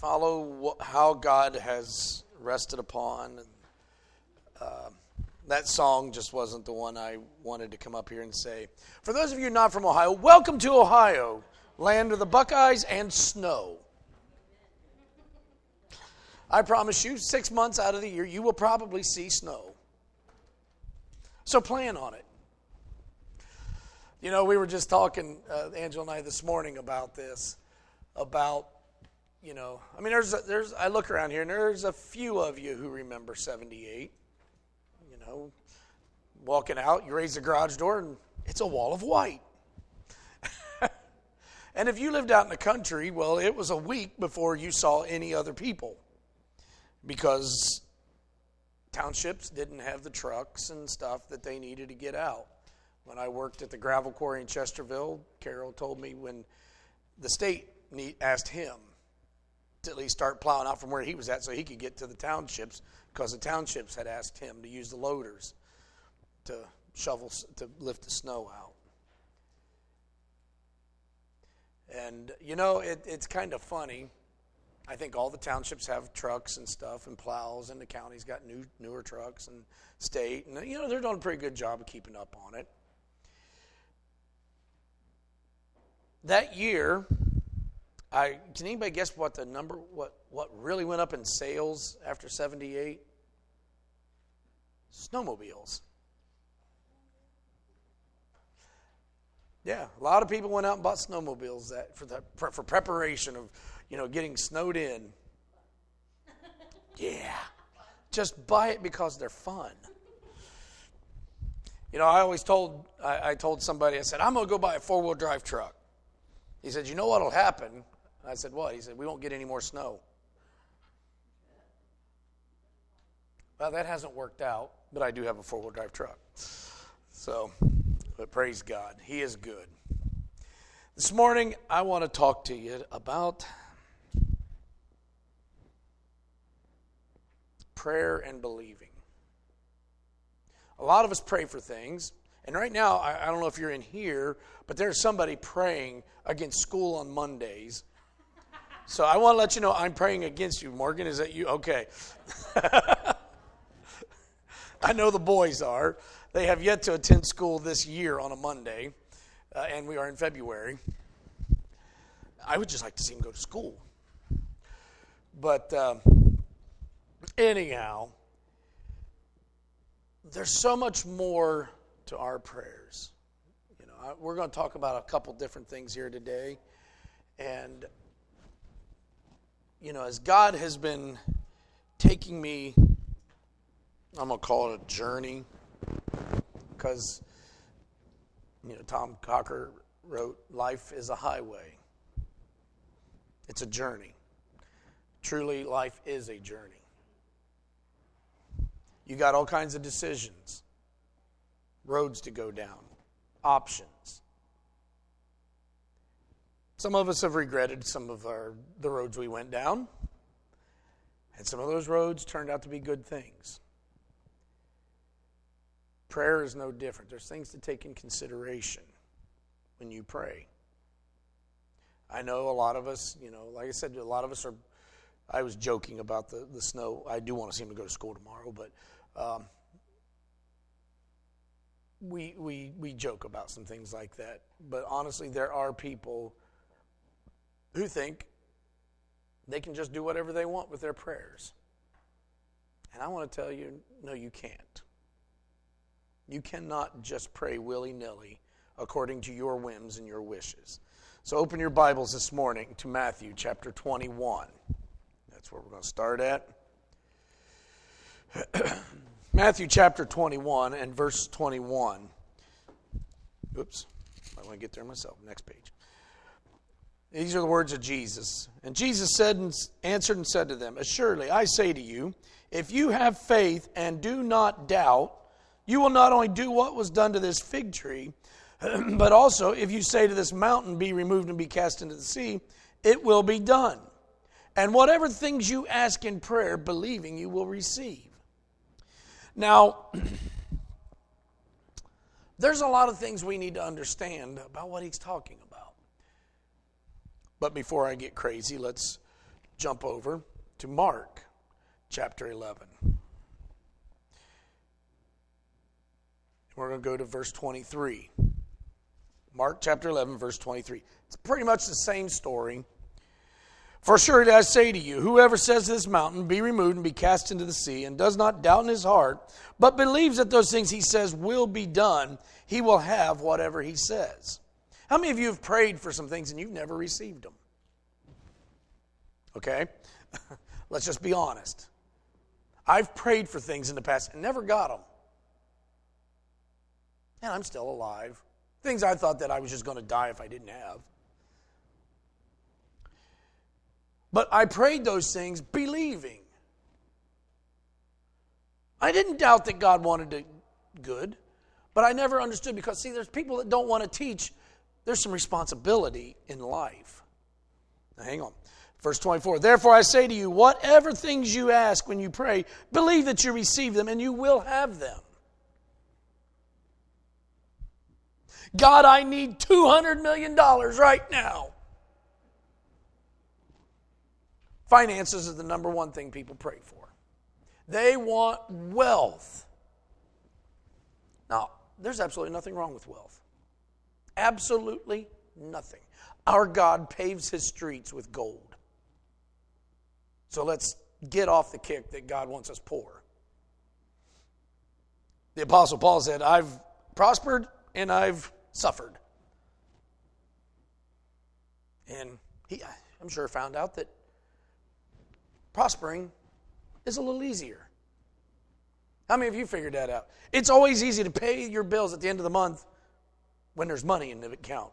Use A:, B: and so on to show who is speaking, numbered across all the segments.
A: follow how God has rested upon. That song just wasn't the one I wanted to come up here and say. For those of you not from Ohio, welcome to Ohio, land of the Buckeyes and snow. I promise you, 6 months out of the year, you will probably see snow. So plan on it. You know, we were just talking, Angela and I, this morning about this, about, you know, I mean, I look around here, and there's a few of you who remember 78. You know, walking out, you raise the garage door, and it's a wall of white. And if you lived out in the country, well, it was a week before you saw any other people, because townships didn't have the trucks and stuff that they needed to get out. When I worked at the gravel quarry in Chesterville, Carol told me when the state asked him to at least start plowing out from where he was at so he could get to the townships, because the townships had asked him to use the loaders to lift the snow out. And, you know, it's kind of funny. I think all the townships have trucks and stuff and plows, and the county's got newer trucks and state. And, you know, they're doing a pretty good job of keeping up on it. That year, can anybody guess what the number, what really went up in sales after 78? Snowmobiles. Yeah, a lot of people went out and bought snowmobiles for preparation of, you know, getting snowed in. Yeah, just buy it because they're fun. You know, I told somebody, I said, I'm going to go buy a 4-wheel drive truck. He said, you know what will happen? I said, what? He said, we won't get any more snow. Well, that hasn't worked out, but I do have a 4-wheel drive truck. So, but praise God. He is good. This morning, I want to talk to you about prayer and believing. A lot of us pray for things. And right now, I don't know if you're in here, but there's somebody praying against school on Mondays. So I want to let you know I'm praying against you. Morgan, is that you? Okay. I know the boys are. They have yet to attend school this year on a Monday, and we are in February. I would just like to see them go to school. But anyhow, there's so much more to our prayers. You know, we're going to talk about a couple different things here today. And, you know, as God has been taking me, I'm going to call it a journey, because, you know, Tom Cocker wrote, life is a highway. It's a journey. Truly, life is a journey. You got all kinds of decisions, roads to go down, options. Some of us have regretted some of the roads we went down, and some of those roads turned out to be good things. Prayer is no different. There's things to take in consideration when you pray. I know a lot of us, you know, like I said, a lot of us are, I was joking about the snow. I do want to see him to go to school tomorrow, but we joke about some things like that. But honestly, there are people who think they can just do whatever they want with their prayers. And I want to tell you, no, you can't. You cannot just pray willy-nilly according to your whims and your wishes. So open your Bibles this morning to Matthew chapter 21. That's where we're going to start at. Matthew chapter 21 and verse 21. Oops, I want to get there myself. Next page. These are the words of Jesus. And Jesus answered and said to them, assuredly, I say to you, if you have faith and do not doubt, you will not only do what was done to this fig tree, but also if you say to this mountain, be removed and be cast into the sea, it will be done. And whatever things you ask in prayer, believing you will receive. Now, there's a lot of things we need to understand about what he's talking about. But before I get crazy, let's jump over to Mark chapter 11. We're going to go to verse 23. Mark chapter 11, verse 23. It's pretty much the same story. For surely I say to you, whoever says to this mountain, be removed and be cast into the sea, and does not doubt in his heart, but believes that those things he says will be done, he will have whatever he says. How many of you have prayed for some things and you've never received them? Okay? Let's just be honest. I've prayed for things in the past and never got them. And I'm still alive. Things I thought that I was just going to die if I didn't have. But I prayed those things believing. I didn't doubt that God wanted it good, but I never understood because, see, there's people that don't want to teach. There's some responsibility in life. Now, hang on. Verse 24, therefore I say to you, whatever things you ask when you pray, believe that you receive them and you will have them. God, I need $200 million right now. Finances is the number one thing people pray for. They want wealth. Now, there's absolutely nothing wrong with wealth. Absolutely nothing. Our God paves his streets with gold. So let's get off the kick that God wants us poor. The Apostle Paul said, I've prospered and I've suffered. And he, I'm sure, found out that prospering is a little easier. How many of you figured that out? It's always easy to pay your bills at the end of the month when there's money in the account.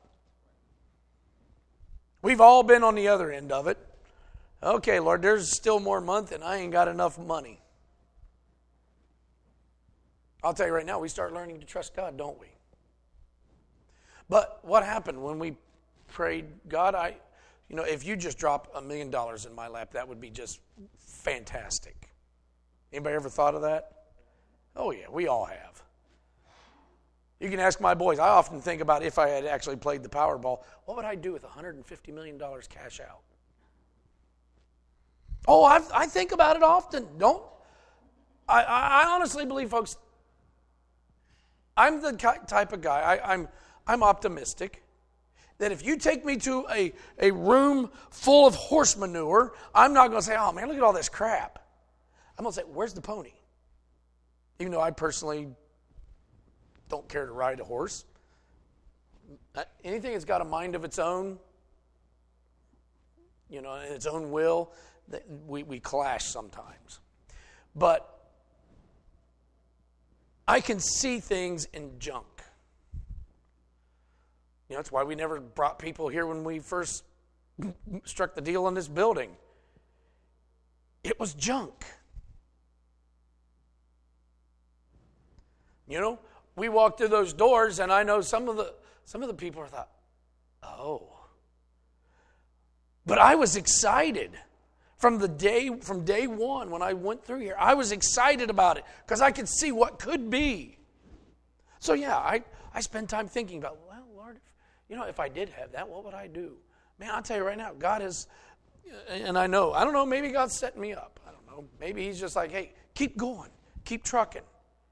A: We've all been on the other end of it. Okay, Lord, there's still more month and I ain't got enough money. I'll tell you right now, we start learning to trust God, don't we? But what happened when we prayed, God, if you just drop $1 million in my lap, that would be just fantastic. Anybody ever thought of that? Oh yeah, we all have. You can ask my boys. I often think about if I had actually played the Powerball, what would I do with $150 million cash out? Oh, I think about it often. I honestly believe, folks, I'm the type of guy, I'm optimistic, that if you take me to a room full of horse manure, I'm not going to say, oh man, look at all this crap. I'm going to say, where's the pony? Even though I personally don't care to ride a horse. Anything that's got a mind of its own, and its own will, we clash sometimes. But I can see things in junk. That's why we never brought people here when we first struck the deal on this building. It was junk. We walked through those doors, and I know some of the people thought, oh. But I was excited from day one when I went through here. I was excited about it because I could see what could be. So yeah, I spend time thinking about, well, Lord, if I did have that, what would I do? Man, I'll tell you right now, God is, and I don't know, maybe God's setting me up. I don't know. Maybe he's just like, hey, keep going, keep trucking.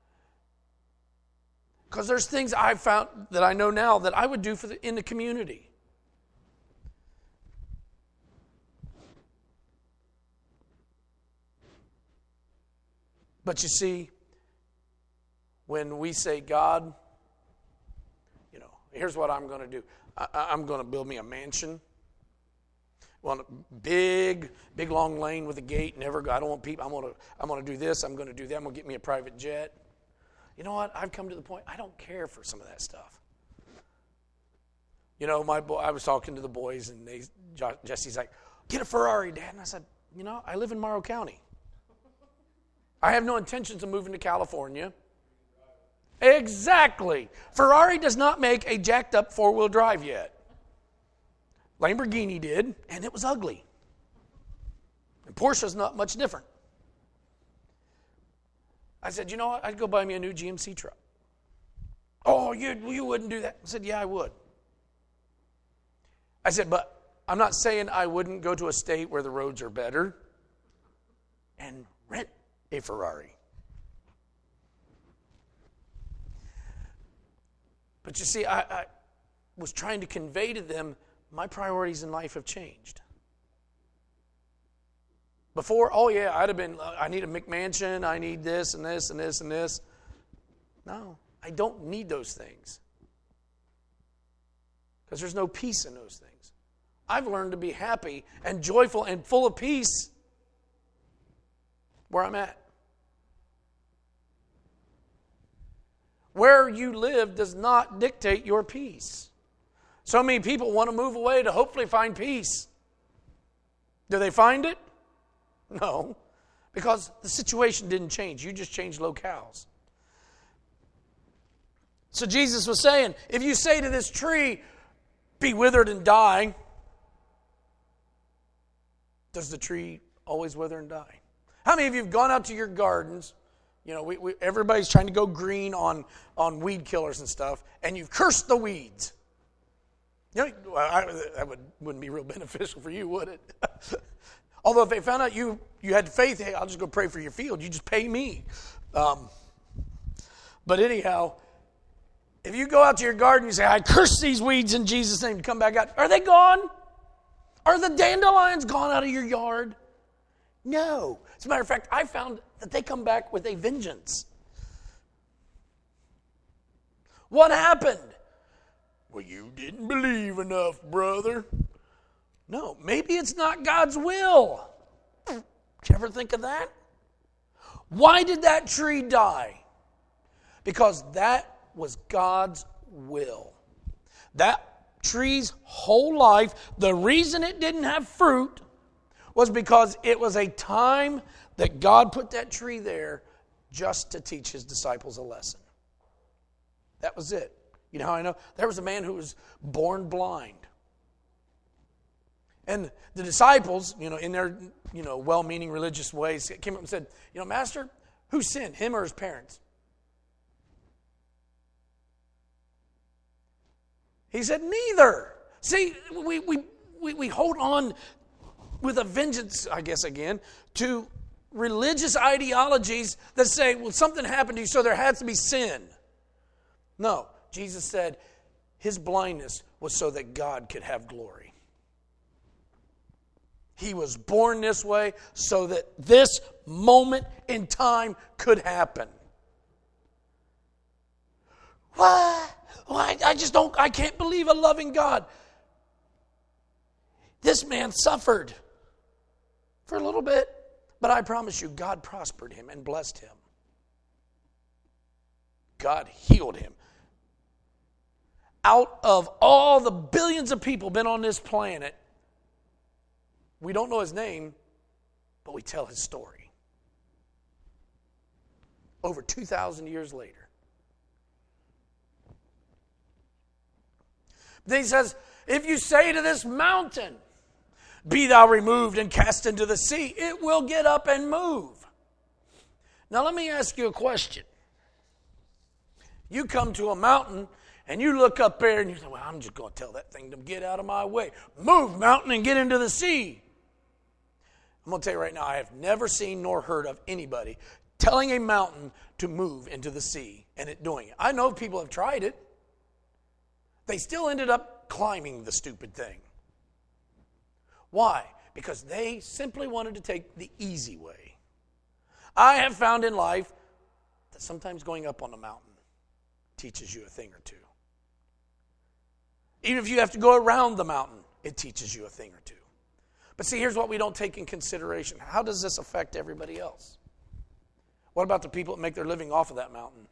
A: Because there's things I've found that I know now that I would do in the community. But you see, when we say, God, here's what I'm going to do. I'm going to build me a mansion. Well, big long lane with a gate. I don't want people. I'm going to do this. I'm going to do that. I'm going to get me a private jet. You know what? I've come to the point, I don't care for some of that stuff. I was talking to the boys, and Jesse's like, get a Ferrari, Dad. And I said, I live in Morrow County. I have no intentions of moving to California. Exactly. Ferrari does not make a jacked up four-wheel drive yet. Lamborghini did, and it was ugly. And Porsche's not much different. I said, you know what? I'd go buy me a new GMC truck. Oh, you wouldn't do that? I said, yeah, I would. I said, but I'm not saying I wouldn't go to a state where the roads are better and rent a Ferrari. But you see, I was trying to convey to them my priorities in life have changed. Before, I'd have been, I need a McMansion, I need this and this and this and this. No, I don't need those things. Because there's no peace in those things. I've learned to be happy and joyful and full of peace where I'm at. Where you live does not dictate your peace. So many people want to move away to hopefully find peace. Do they find it? No, because the situation didn't change. You just changed locales. So Jesus was saying, if you say to this tree, be withered and die, does the tree always wither and die? How many of you have gone out to your gardens? You know, everybody's trying to go green on weed killers and stuff, and you've cursed the weeds. You know, that wouldn't be real beneficial for you, would it? Although if they found out you had faith, hey, I'll just go pray for your field. You just pay me. But anyhow, if you go out to your garden and you say, I curse these weeds in Jesus' name, to come back out, are they gone? Are the dandelions gone out of your yard? No. As a matter of fact, I found that they come back with a vengeance. What happened? Well, you didn't believe enough, brother. No, maybe it's not God's will. Did you ever think of that? Why did that tree die? Because that was God's will. That tree's whole life, the reason it didn't have fruit was because it was a time that God put that tree there just to teach his disciples a lesson. That was it. You know how I know? There was a man who was born blind. And the disciples, in their, well-meaning religious ways, came up and said, Master, who sinned, him or his parents? He said, neither. See, we hold on with a vengeance, I guess again, to religious ideologies that say, well, something happened to you, so there has to be sin. No, Jesus said his blindness was so that God could have glory. He was born this way so that this moment in time could happen. Why? I can't believe a loving God. This man suffered for a little bit, but I promise you, God prospered him and blessed him. God healed him. Out of all the billions of people been on this planet, we don't know his name, but we tell his story. Over 2,000 years later. Then he says, if you say to this mountain, be thou removed and cast into the sea, it will get up and move. Now let me ask you a question. You come to a mountain and you look up there and you say, well, I'm just going to tell that thing to get out of my way. Move, mountain, and get into the sea. I'm going to tell you right now, I have never seen nor heard of anybody telling a mountain to move into the sea and it doing it. I know people have tried it. They still ended up climbing the stupid thing. Why? Because they simply wanted to take the easy way. I have found in life that sometimes going up on a mountain teaches you a thing or two. Even if you have to go around the mountain, it teaches you a thing or two. But see, here's what we don't take in consideration. How does this affect everybody else? What about the people that make their living off of that mountain?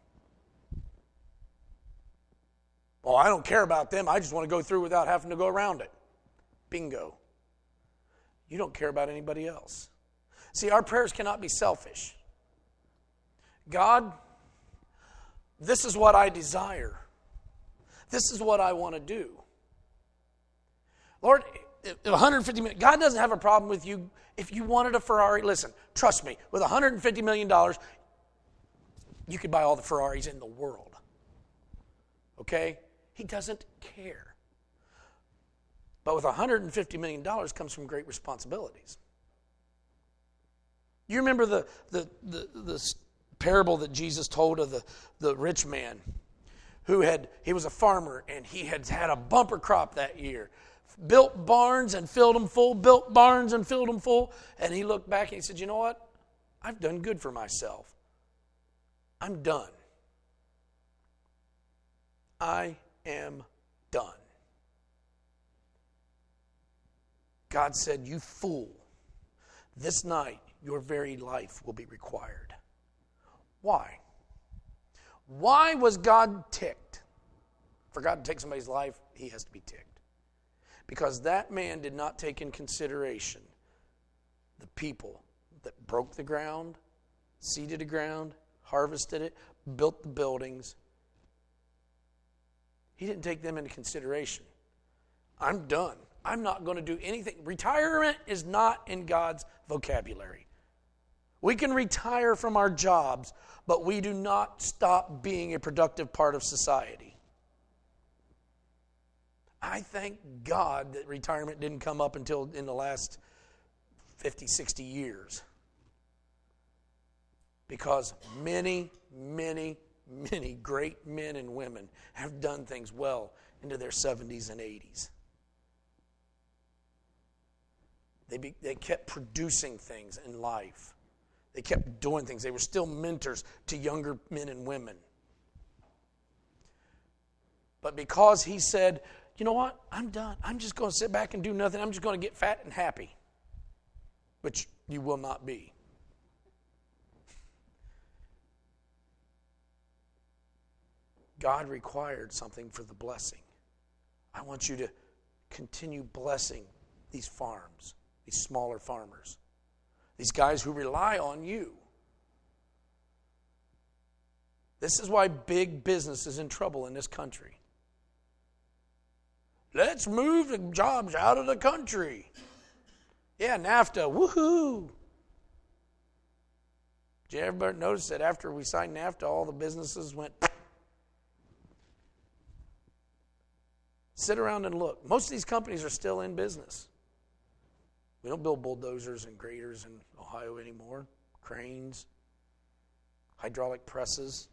A: Well, I don't care about them. I just want to go through without having to go around it. Bingo. You don't care about anybody else. See, our prayers cannot be selfish. God, this is what I desire. This is what I want to do. Lord, 150 million. God doesn't have a problem with you. If you wanted a Ferrari, listen, trust me, with $150 million, you could buy all the Ferraris in the world. Okay? He doesn't care. But with $150 million comes from great responsibilities. You remember the parable that Jesus told of the rich man he was a farmer and he had a bumper crop that year. Built barns and filled them full, built barns and filled them full. And he looked back and he said, you know what? I've done good for myself. I'm done. I am done. God said, you fool, this night your very life will be required. Why? Why was God ticked? For God to take somebody's life, he has to be ticked. Because that man did not take in consideration the people that broke the ground, seeded the ground, harvested it, built the buildings. He didn't take them into consideration. I'm done. I'm not going to do anything. Retirement is not in God's vocabulary. We can retire from our jobs, but we do not stop being a productive part of society. I thank God that retirement didn't come up until in the last 50, 60 years. Because many, many, many great men and women have done things well into their 70s and 80s. They kept producing things in life. They kept doing things. They were still mentors to younger men and women. But because he said, you know what? I'm done. I'm just going to sit back and do nothing. I'm just going to get fat and happy. Which you will not be. God required something for the blessing. I want you to continue blessing these farms, these smaller farmers, these guys who rely on you. This is why big business is in trouble in this country. Let's move the jobs out of the country. Yeah, NAFTA, woohoo. Did you ever notice that after we signed NAFTA, all the businesses went... Sit around and look. Most of these companies are still in business. We don't build bulldozers and graders in Ohio anymore. Cranes, hydraulic presses.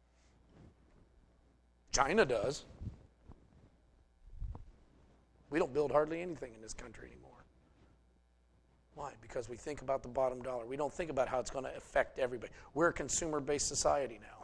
A: China does. We don't build hardly anything in this country anymore. Why? Because we think about the bottom dollar. We don't think about how it's going to affect everybody. We're a consumer-based society now.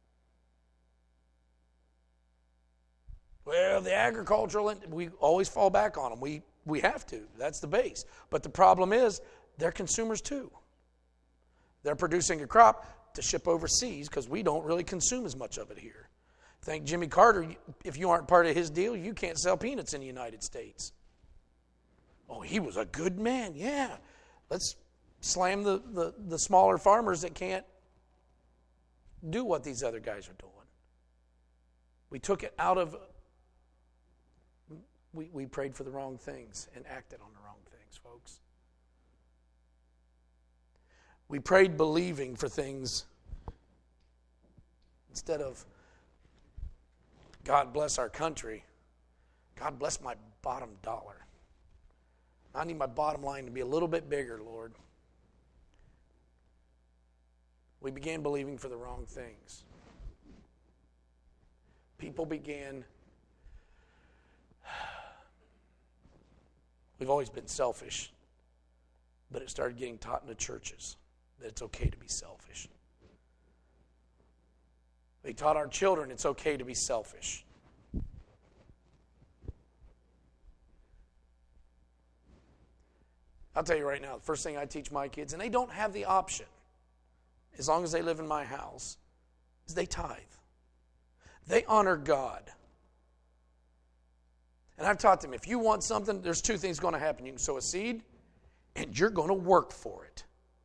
A: Well, the agricultural, we always fall back on them. We have to. That's the base. But the problem is, they're consumers too. They're producing a crop to ship overseas because we don't really consume as much of it here. Thank Jimmy Carter, if you aren't part of his deal, you can't sell peanuts in the United States. Oh, he was a good man. Yeah. Let's slam the smaller farmers that can't do what these other guys are doing. We took it out of... We prayed for the wrong things and acted on the wrong things, folks. We prayed believing for things instead of, God bless our country, God bless my bottom dollar. I need my bottom line to be a little bit bigger, Lord. We began believing for the wrong things. People began... We've always been selfish, but it started getting taught in the churches that it's okay to be selfish. They taught our children it's okay to be selfish. I'll tell you right now, the first thing I teach my kids, and they don't have the option, as long as they live in my house, is they tithe. They honor God. And I've taught them, if you want something, there's two things going to happen. You can sow a seed, and you're going to work for it.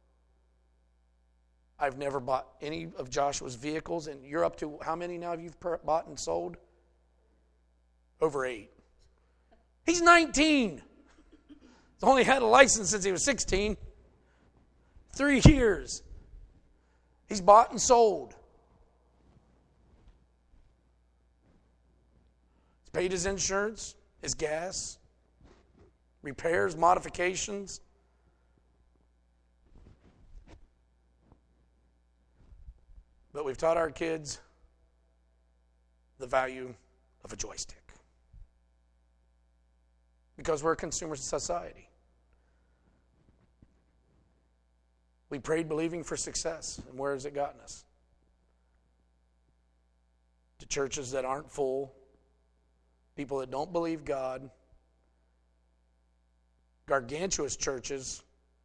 A: I've never bought any of Joshua's vehicles, and you're up to how many now have you bought and sold? Over 8. He's 19. He's only had a license since he was 16. 3 years. He's bought and sold. He's paid his insurance, his gas. repairs, modifications. But we've taught our kids the value of a joystick. Because we're a consumer society. We prayed believing for success, and where has it gotten us? To churches that aren't full, people that don't believe God, gargantuous churches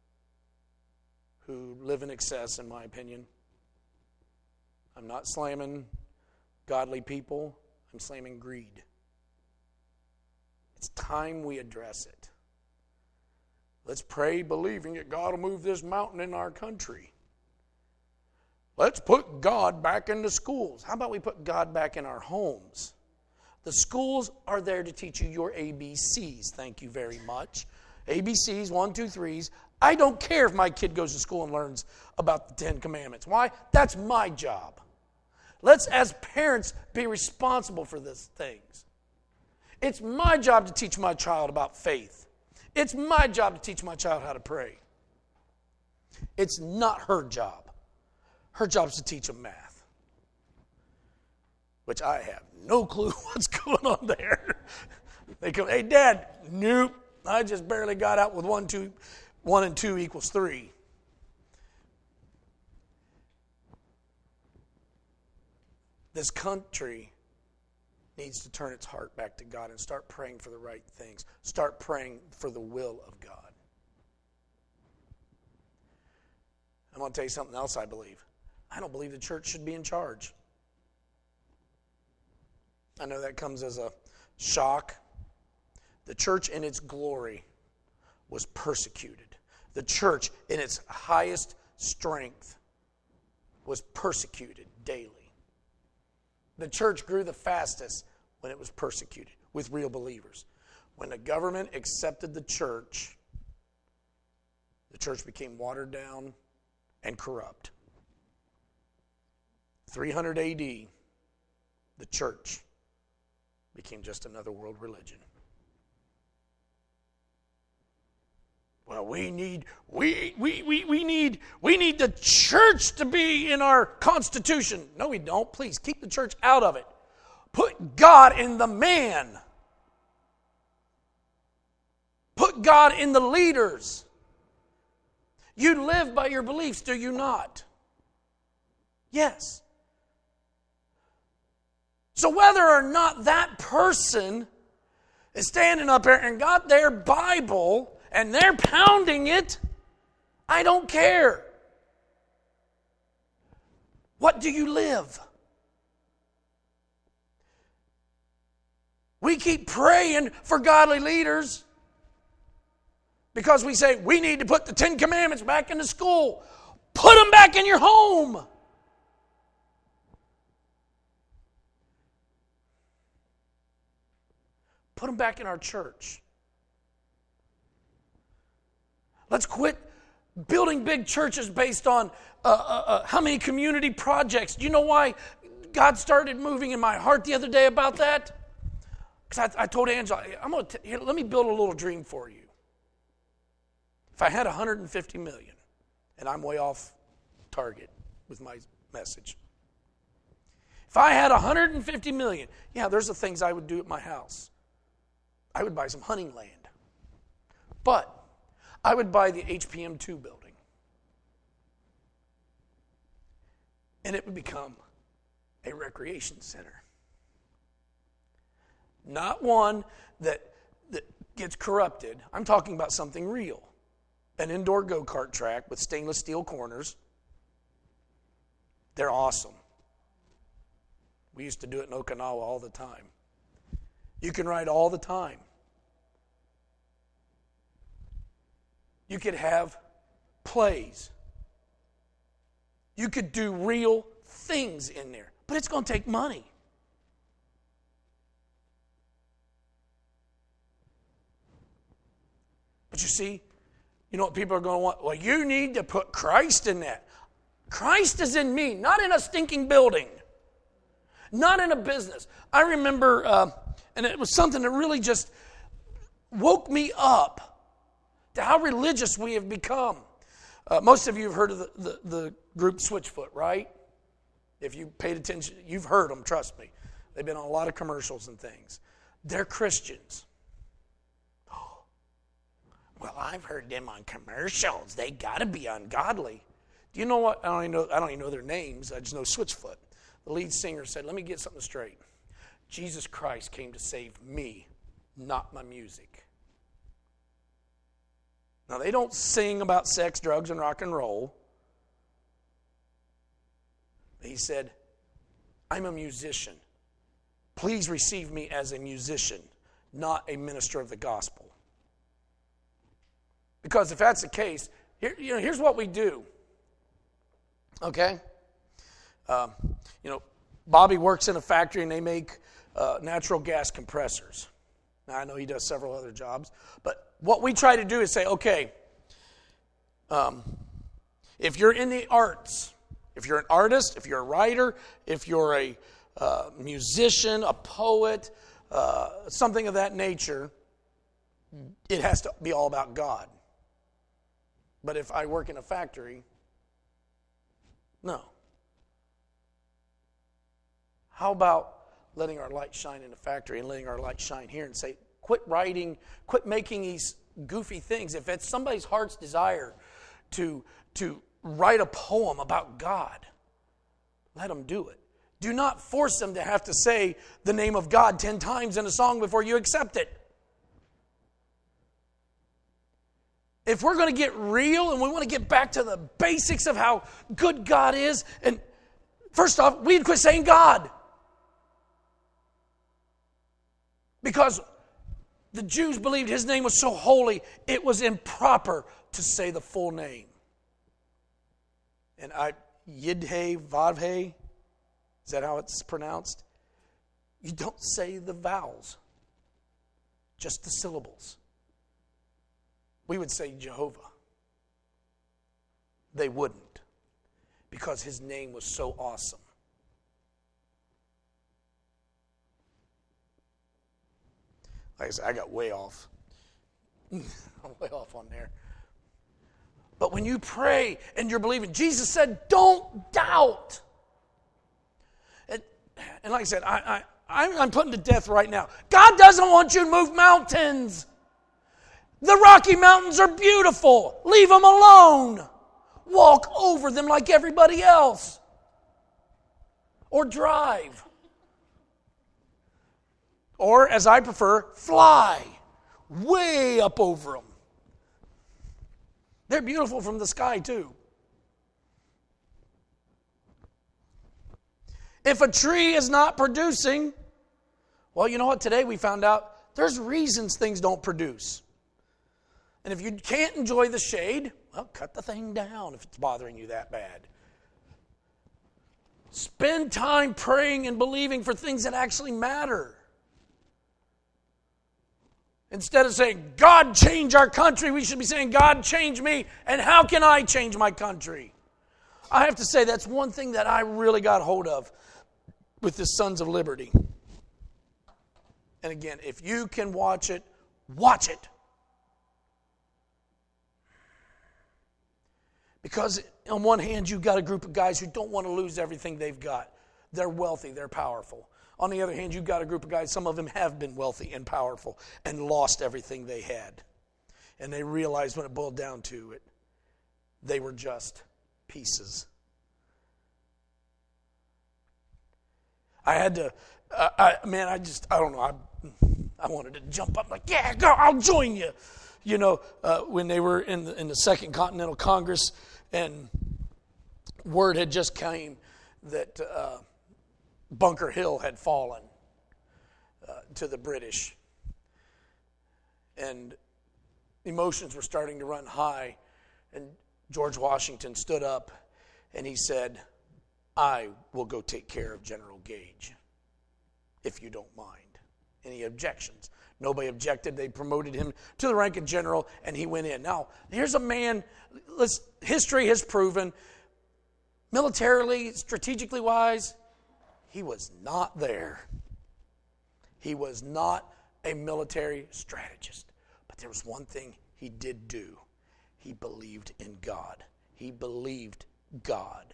A: who live in excess, in my opinion. I'm not slamming godly people, I'm slamming greed. It's time we address it. Let's pray believing that God will move this mountain in our country. Let's put God back into schools. How about we put God back in our homes? The schools are there to teach you your ABCs. Thank you very much. ABCs, 1, 2, 3s. I don't care if my kid goes to school and learns about the Ten Commandments. Why? That's my job. Let's, as parents, be responsible for these things. It's my job to teach my child about faith. It's my job to teach my child how to pray. It's not her job. Her job is to teach them math, which I have no clue what's going on there. They come, hey, Dad, nope, I just barely got out with 1 and 2 equals 3. This country needs to turn its heart back to God and start praying for the right things. Start praying for the will of God. I'm going to tell you something else I believe. I don't believe the church should be in charge. I know that comes as a shock. The church in its glory was persecuted. The church in its highest strength was persecuted daily. The church grew the fastest when it was persecuted with real believers. When the government accepted the church became watered down and corrupt. 300 AD, the church became just another world religion. Well, we need the church to be in our Constitution. No, we don't. Please, keep the church out of it. Put God in the man. Put God in the leaders. You live by your beliefs, do you not? Yes. So whether or not that person is standing up there and got their Bible and they're pounding it, I don't care. What do you live? We keep praying for godly leaders because we say we need to put the Ten Commandments back into school. Put them back in your home. Put them back in our church. Let's quit building big churches based on how many community projects. Do you know why God started moving in my heart the other day about that? Because I told Angela, let me build a little dream for you. If I had $150 million, and I'm way off target with my message. If I had $150 million, yeah, there's the things I would do at my house. I would buy some hunting land. But I would buy the HPM2 building. And it would become a recreation center. Not one that gets corrupted. I'm talking about something real. An indoor go-kart track with stainless steel corners. They're awesome. We used to do it in Okinawa all the time. You can ride all the time. You could have plays. You could do real things in there. But it's going to take money. But you see, you know what people are going to want? Well, you need to put Christ in that. Christ is in me, not in a stinking building. Not in a business. I remember, and it was something that really just woke me up. to how religious we have become. Most of you have heard of the group Switchfoot, right? If you paid attention, you've heard them, trust me. They've been on a lot of commercials and things. They're Christians. Oh, well, I've heard them on commercials. They got to be ungodly. Do you know what? I don't even know their names. I just know Switchfoot. The lead singer said, let me get something straight. Jesus Christ came to save me, not my music. Now, they don't sing about sex, drugs, and rock and roll. He said, I'm a musician. Please receive me as a musician, not a minister of the gospel. Because if that's the case, here's what we do. Okay? Bobby works in a factory and they make natural gas compressors. Now, I know he does several other jobs, but what we try to do is say, okay, if you're in the arts, if you're an artist, if you're a writer, if you're a musician, a poet, something of that nature, it has to be all about God. But if I work in a factory, no. How about letting our light shine in the factory and letting our light shine here and say, quit writing, quit making these goofy things. If it's somebody's heart's desire to write a poem about God, let them do it. Do not force them to have to say the name of God 10 times in a song before you accept it. If we're going to get real and we want to get back to the basics of how good God is, and first off, we'd quit saying God. Because the Jews believed his name was so holy, it was improper to say the full name. And Yid-He, Vav-He, is that how it's pronounced? You don't say the vowels, just the syllables. We would say Jehovah. They wouldn't, because his name was so awesome. Like I said, I got way off. I'm way off on there. But when you pray and you're believing, Jesus said, don't doubt. And like I said, I'm putting to death right now. God doesn't want you to move mountains. The Rocky Mountains are beautiful. Leave them alone. Walk over them like everybody else. Or drive. Or, as I prefer, fly way up over them. They're beautiful from the sky, too. If a tree is not producing, well, you know what? Today we found out there's reasons things don't produce. And if you can't enjoy the shade, well, cut the thing down if it's bothering you that bad. Spend time praying and believing for things that actually matter. Instead of saying, God, change our country, we should be saying, God, change me, and how can I change my country? I have to say, that's one thing that I really got hold of with the Sons of Liberty. And again, if you can watch it, watch it. Because on one hand, you've got a group of guys who don't want to lose everything they've got. They're wealthy, they're powerful. On the other hand, you've got a group of guys, some of them have been wealthy and powerful and lost everything they had. And they realized when it boiled down to it, they were just pieces. I had to, I don't know, I wanted to jump up like, yeah, go, I'll join you. You know, when they were in the Second Continental Congress and word had just came that Bunker Hill had fallen to the British. And emotions were starting to run high. And George Washington stood up and he said, I will go take care of General Gage, if you don't mind. Any objections? Nobody objected. They promoted him to the rank of general, and he went in. Now, here's a man, history has proven, militarily, strategically wise, he was not there. He was not a military strategist. But there was one thing he did do. He believed in God. He believed God.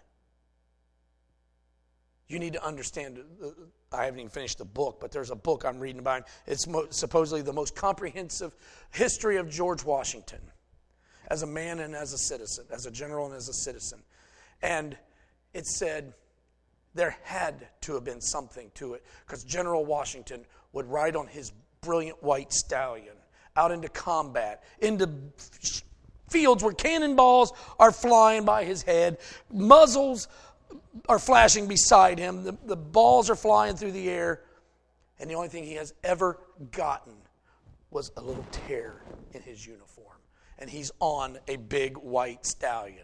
A: You need to understand, I haven't even finished the book, but there's a book I'm reading about. It's supposedly the most comprehensive history of George Washington as a man and as a citizen, as a general and as a citizen. And it said there had to have been something to it, because General Washington would ride on his brilliant white stallion out into combat, into fields where cannonballs are flying by his head, muzzles are flashing beside him, the balls are flying through the air, and the only thing he has ever gotten was a little tear in his uniform. And he's on a big white stallion.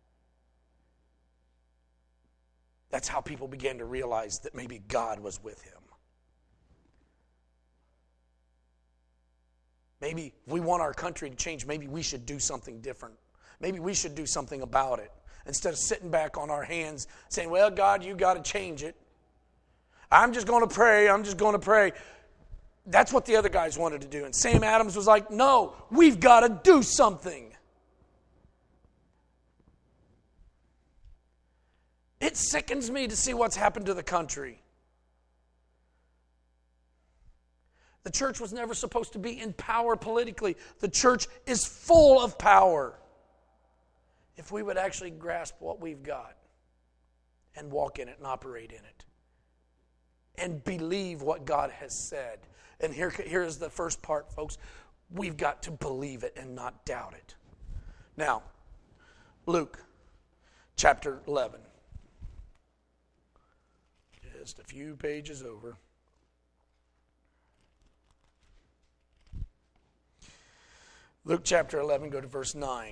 A: That's how people began to realize that maybe God was with him. Maybe if we want our country to change, maybe we should do something different. Maybe we should do something about it. Instead of sitting back on our hands saying, well, God, you got to change it. I'm just going to pray. That's what the other guys wanted to do. And Sam Adams was like, no, we've got to do something. It sickens me to see what's happened to the country. The church was never supposed to be in power politically. The church is full of power. If we would actually grasp what we've got and walk in it and operate in it and believe what God has said. And here is the first part, folks. We've got to believe it and not doubt it. Now, Luke chapter 11. Just a few pages over. Luke chapter 11, go to verse 9.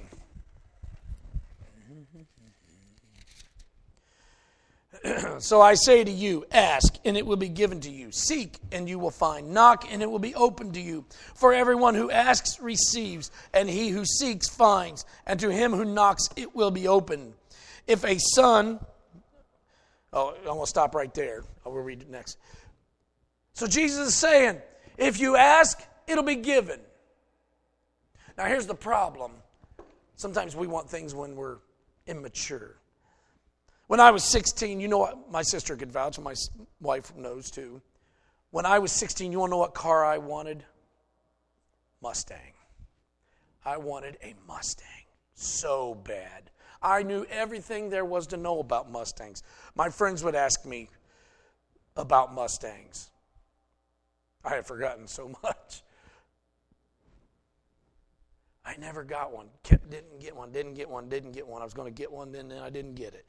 A: So I say to you, ask, and it will be given to you. Seek, and you will find. Knock, and it will be opened to you. For everyone who asks receives, and he who seeks finds, and to him who knocks it will be opened. If a son... Oh, I'm going to stop right there. I will read it next. So Jesus is saying, if you ask, it'll be given. Now here's the problem. Sometimes we want things when we're immature. When I was 16, you know what? My sister could vouch, and my wife knows too. When I was 16, you want to know what car I wanted? Mustang. I wanted a Mustang so bad. I knew everything there was to know about Mustangs. My friends would ask me about Mustangs. I had forgotten so much. I never got one. Didn't get one. I was going to get one, then I didn't get it.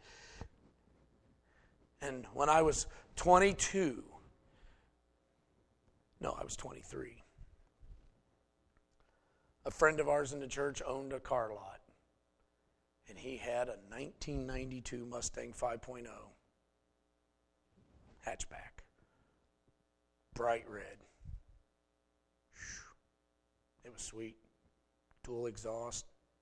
A: And when I was 22, no, I was 23, a friend of ours in the church owned a car lot. And he had a 1992 Mustang 5.0 hatchback. Bright red. It was sweet. Dual exhaust.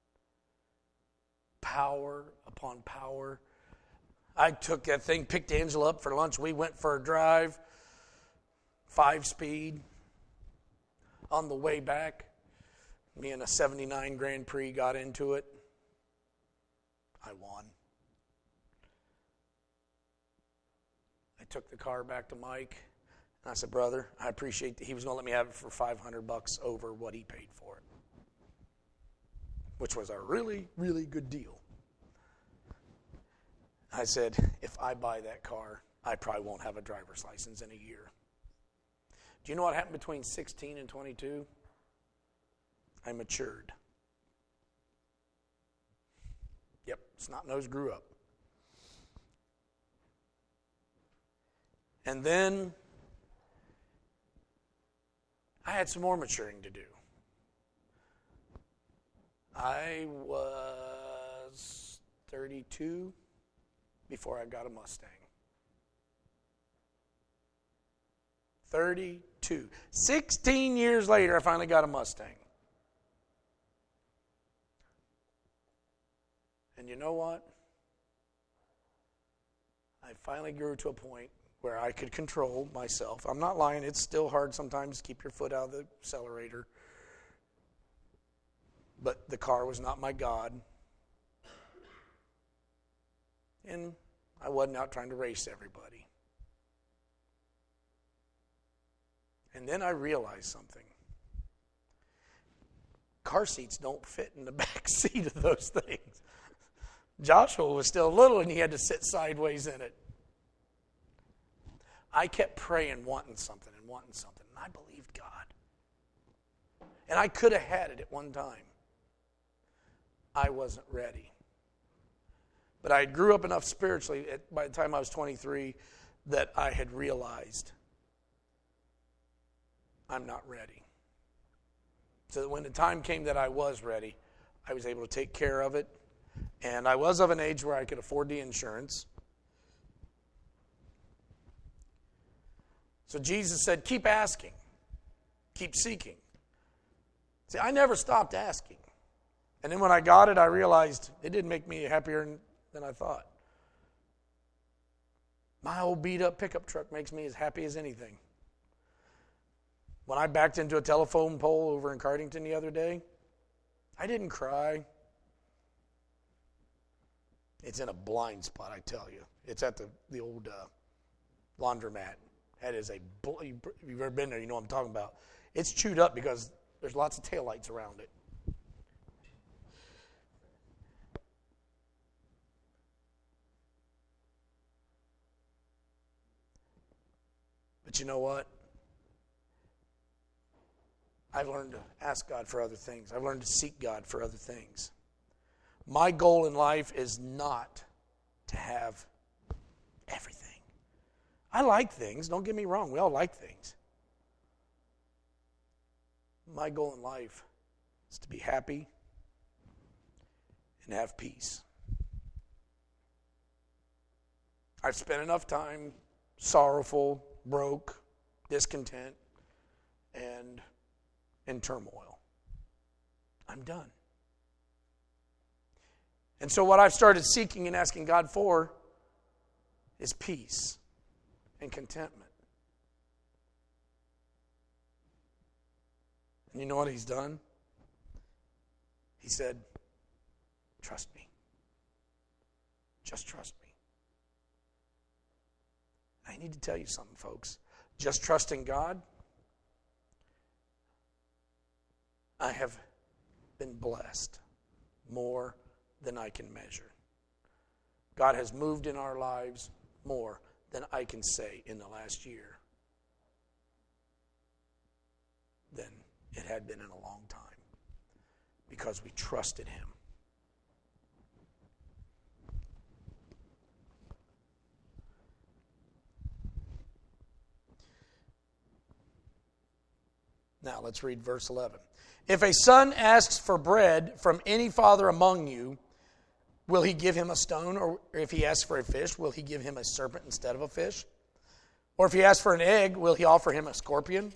A: Power upon power. I took that thing, picked Angela up for lunch. We went for a drive. 5-speed. On the way back, me and a 79 Grand Prix got into it. I won. I took the car back to Mike, and I said, brother, I appreciate that he was going to let me have it for $500 over what he paid for it, which was a really, really good deal. I said, if I buy that car, I probably won't have a driver's license in a year. Do you know what happened between 16 and 22? I matured. Yep, snot-nosed grew up. And then I had some more maturing to do. I was 32 before I got a Mustang. 32. 16 years later, I finally got a Mustang. And you know what? I finally grew to a point where I could control myself. I'm not lying. It's still hard sometimes to keep your foot out of the accelerator. But the car was not my God. And I wasn't out trying to race everybody. And then I realized something. Car seats don't fit in the back seat of those things. Joshua was still little and he had to sit sideways in it. I kept praying, wanting something, and I believed God. And I could have had it at one time. I wasn't ready. But I grew up enough spiritually by the time I was 23 that I had realized I'm not ready. So that when the time came that I was ready, I was able to take care of it. And I was of an age where I could afford the insurance. So Jesus said, keep asking. Keep seeking. See, I never stopped asking. And then when I got it, I realized it didn't make me happier than I thought. My old beat-up pickup truck makes me as happy as anything. When I backed into a telephone pole over in Cardington the other day, I didn't cry. It's in a blind spot, I tell you. It's at the old laundromat. That is if you've ever been there, you know what I'm talking about. It's chewed up because there's lots of taillights around it. But you know what? I've learned to ask God for other things. I've learned to seek God for other things. My goal in life is not to have everything. I like things. Don't get me wrong. We all like things. My goal in life is to be happy and have peace. I've spent enough time sorrowful, broke, discontent, and in turmoil. I'm done. And so what I've started seeking and asking God for is peace and contentment. And you know what He's done? He said, trust me. Just trust me. I need to tell you something, folks. Just trusting God, I have been blessed more than I can measure. God has moved in our lives more than I can say in the last year than it had been in a long time, because we trusted Him. Now let's read verse 11. If a son asks for bread from any father among you, will he give him a stone? Or if he asks for a fish, will he give him a serpent instead of a fish? Or if he asks for an egg, will he offer him a scorpion?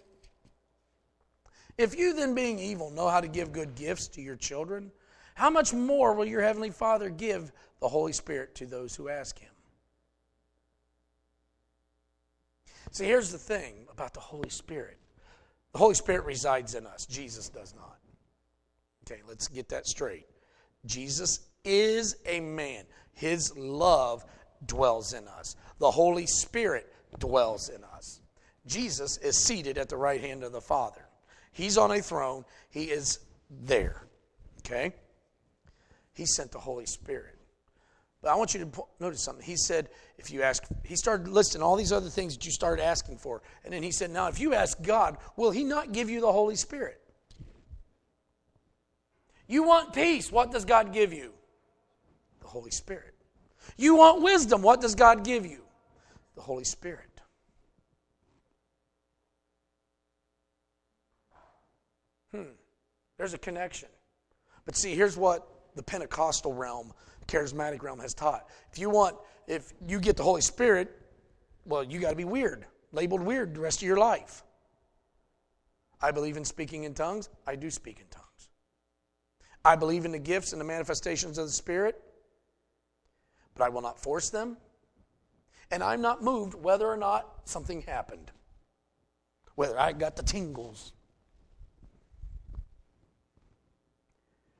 A: If you then, being evil, know how to give good gifts to your children, how much more will your heavenly Father give the Holy Spirit to those who ask Him? See, here's the thing about the Holy Spirit. The Holy Spirit resides in us. Jesus does not. Okay, let's get that straight. Jesus is a man. His love dwells in us. The Holy Spirit dwells in us. Jesus is seated at the right hand of the Father. He's on a throne. He is there. Okay? He sent the Holy Spirit. But I want you to notice something. He said, if you ask, he started listing all these other things that you started asking for. And then he said, now if you ask God, will He not give you the Holy Spirit? You want peace. What does God give you? The Holy Spirit. You want wisdom. What does God give you? The Holy Spirit. There's a connection. But see, here's what the Pentecostal realm, charismatic realm has taught. If you get the Holy Spirit, well, you got to be weird, labeled weird the rest of your life. I believe in speaking in tongues. I do speak in tongues. I believe in the gifts and the manifestations of the Spirit, but I will not force them. And I'm not moved whether or not something happened, whether I got the tingles.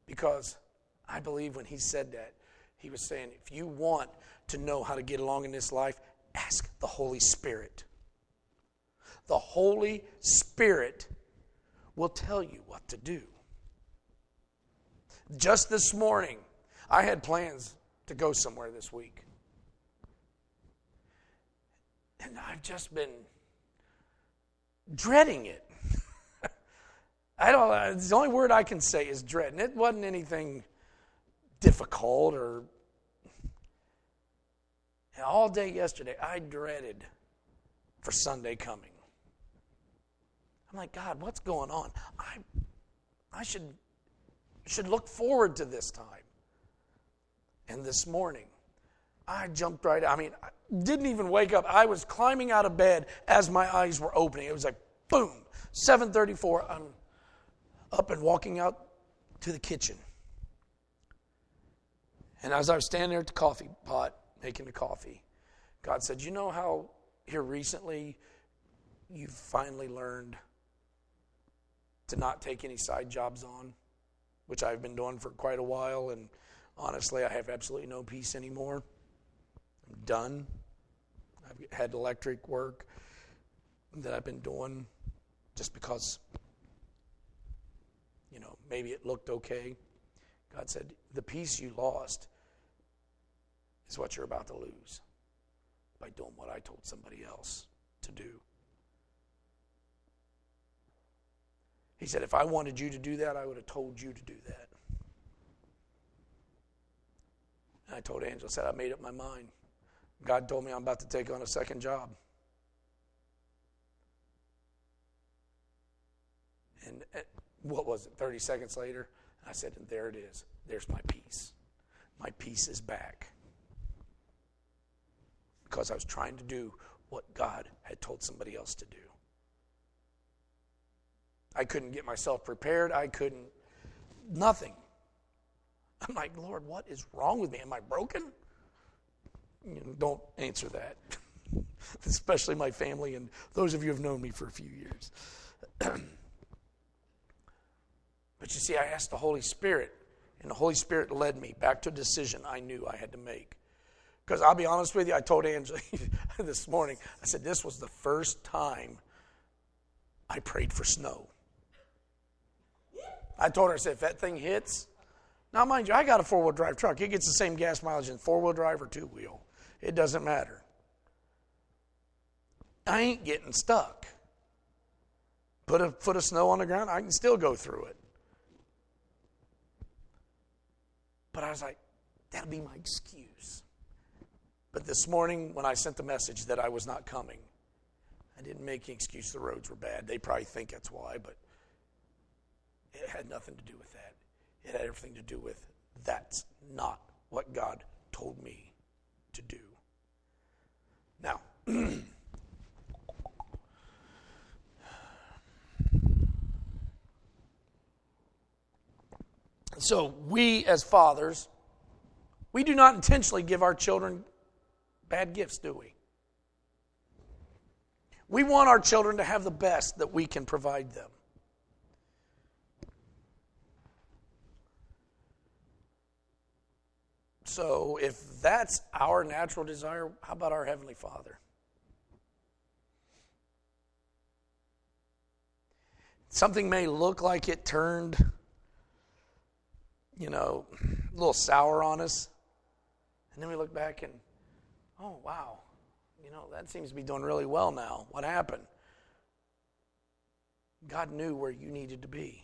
A: Because I believe when he said that, he was saying, if you want to know how to get along in this life, ask the Holy Spirit. The Holy Spirit will tell you what to do. Just this morning, I had plans to go somewhere this week. And I've just been dreading it. The only word I can say is dread. And it wasn't anything difficult or... And all day yesterday, I dreaded for Sunday coming. I'm like, God, what's going on? I should look forward to this time. And this morning, I jumped right out. I didn't even wake up. I was climbing out of bed as my eyes were opening. It was like, boom, 7:34. I'm up and walking out to the kitchen. And as I was standing there at the coffee pot, making the coffee, God said, you know how here recently you finally learned to not take any side jobs on, which I've been doing for quite a while, and honestly, I have absolutely no peace anymore. I'm done. I've had electric work that I've been doing just because, maybe it looked okay. God said, the peace you lost is what you're about to lose by doing what I told somebody else to do. He said, if I wanted you to do that, I would have told you to do that. And I told Angela, I said, I made up my mind. God told me I'm about to take on a second job. And what was it, 30 seconds later? I said, and there it is. There's my peace. My peace is back. Because I was trying to do what God had told somebody else to do. I couldn't get myself prepared. Nothing. I'm like, Lord, what is wrong with me? Am I broken? Don't answer that. Especially my family and those of you who have known me for a few years. But you see, I asked the Holy Spirit, and the Holy Spirit led me back to a decision I knew I had to make. Because I'll be honest with you, I told Angela this morning, I said, this was the first time I prayed for snow. I told her, I said, if that thing hits, now mind you, I got a four-wheel drive truck. It gets the same gas mileage in four-wheel drive or two-wheel. It doesn't matter. I ain't getting stuck. Put a foot of snow on the ground, I can still go through it. But I was like, that'll be my excuse. But this morning, when I sent the message that I was not coming, I didn't make any excuse the roads were bad. They probably think that's why, but it had nothing to do with that. It had everything to do with that's not what God told me to do. Now, so we as fathers, we do not intentionally give our children bad gifts, do we? We want our children to have the best that we can provide them. So if that's our natural desire, how about our Heavenly Father? Something may look like it turned, a little sour on us. And then we look back and, oh, wow, that seems to be doing really well now. What happened? God knew where you needed to be.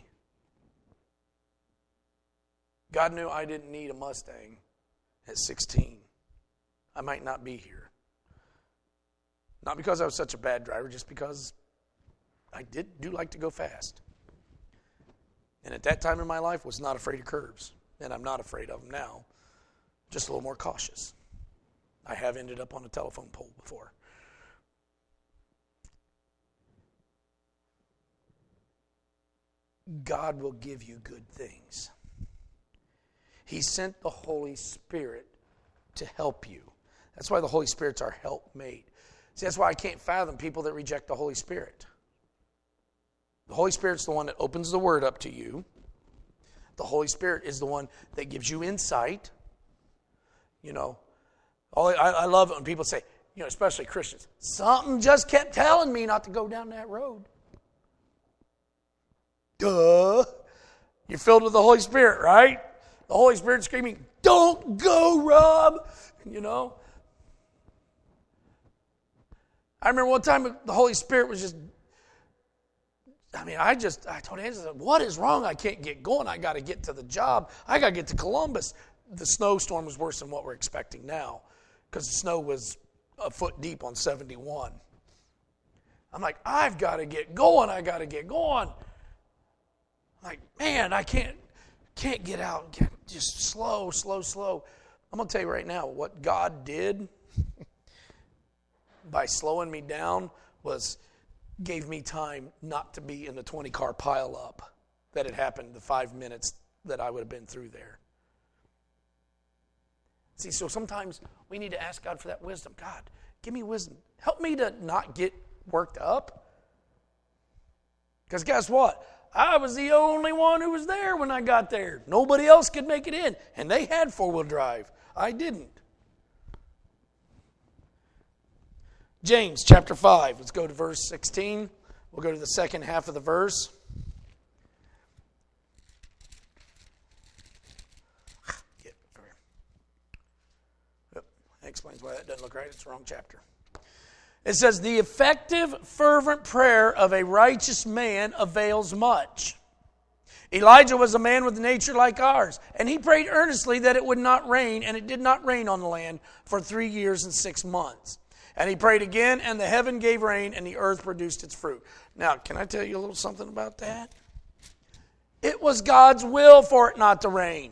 A: God knew I didn't need a Mustang at 16. I might not be here. Not because I was such a bad driver, just because I do like to go fast. And at that time in my life, was not afraid of curves. And I'm not afraid of them now. Just a little more cautious. I have ended up on a telephone pole before. God will give you good things. He sent the Holy Spirit to help you. That's why the Holy Spirit's our helpmate. See, that's why I can't fathom people that reject the Holy Spirit. The Holy Spirit's the one that opens the Word up to you. The Holy Spirit is the one that gives you insight. You know, I love it when people say, you know, especially Christians, something just kept telling me not to go down that road. Duh. You're filled with the Holy Spirit, right? The Holy Spirit screaming, don't go, Rob. You know. I remember one time the Holy Spirit was just, I told Angela, what is wrong? I can't get going. I got to get to the job. I got to get to Columbus. The snowstorm was worse than what we're expecting now because the snow was a foot deep on 71. I'm like, I've got to get going. I got to get going. I'm like, man, I can't get out. Just slow. I'm going to tell you right now, what God did by slowing me down was gave me time not to be in the 20-car pileup that had happened the 5 minutes that I would have been through there. See, so sometimes we need to ask God for that wisdom. God, give me wisdom. Help me to not get worked up. Because guess what? I was the only one who was there when I got there. Nobody else could make it in. And they had four-wheel drive. I didn't. James chapter 5. Let's go to verse 16. We'll go to the second half of the verse. That explains why that doesn't look right. It's the wrong chapter. It says, the effective, fervent prayer of a righteous man avails much. Elijah was a man with a nature like ours, and he prayed earnestly that it would not rain, and it did not rain on the land for 3 years and 6 months. And he prayed again, and the heaven gave rain, and the earth produced its fruit. Now, can I tell you a little something about that? It was God's will for it not to rain.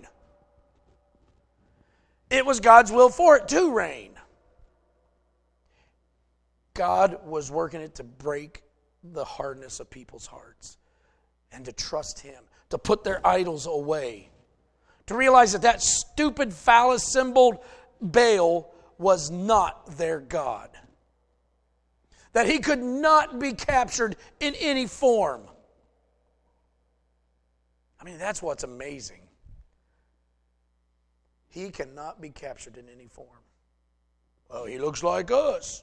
A: It was God's will for it to rain. God was working it to break the hardness of people's hearts and to trust Him, to put their idols away, to realize that that stupid phallus-symboled Baal was not their God, that he could not be captured in any form. I mean, that's what's amazing. He cannot be captured in any form. Well, he looks like us.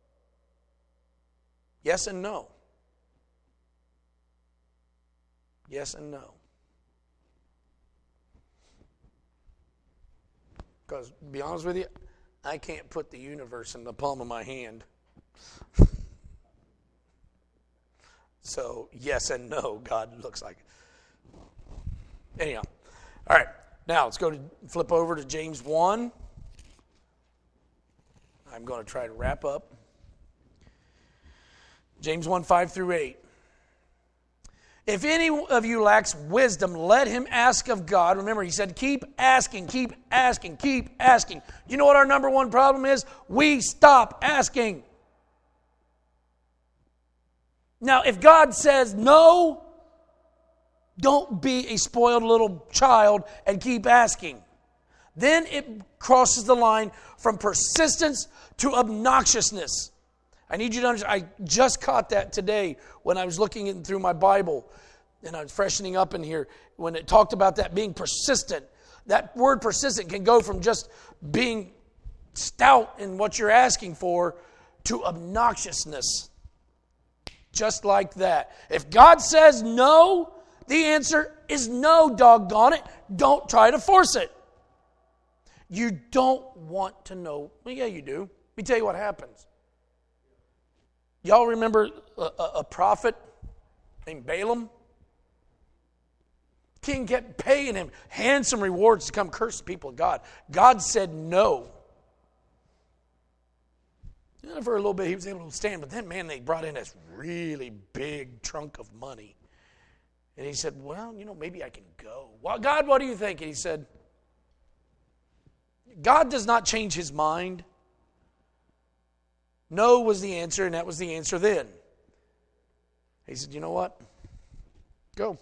A: Yes and no. Yes and no. Because, to be honest with you, I can't put the universe in the palm of my hand. So, yes and no, God looks like it. Anyhow, all right. Now, let's flip over to James 1. I'm going to try to wrap up. James 1, 5 through 8. If any of you lacks wisdom, let him ask of God. Remember, he said, keep asking, keep asking, keep asking. You know what our number one problem is? We stop asking. Now, if God says no, don't be a spoiled little child and keep asking. Then it crosses the line from persistence to obnoxiousness. I need you to understand, I just caught that today when I was looking through my Bible and I was freshening up in here when it talked about that being persistent. That word persistent can go from just being stout in what you're asking for to obnoxiousness. Just like that. If God says no, the answer is no, doggone it. Don't try to force it. You don't want to know. Well, yeah, you do. Let me tell you what happens. Y'all remember a prophet named Balaam? King kept paying him handsome rewards to come curse the people of God. God said no. And for a little bit he was able to stand, but then, man, they brought in this really big trunk of money. And he said, well, maybe I can go. Well, God, what do you think? And he said, God does not change his mind. No was the answer, and that was the answer then. He said, you know what? Go.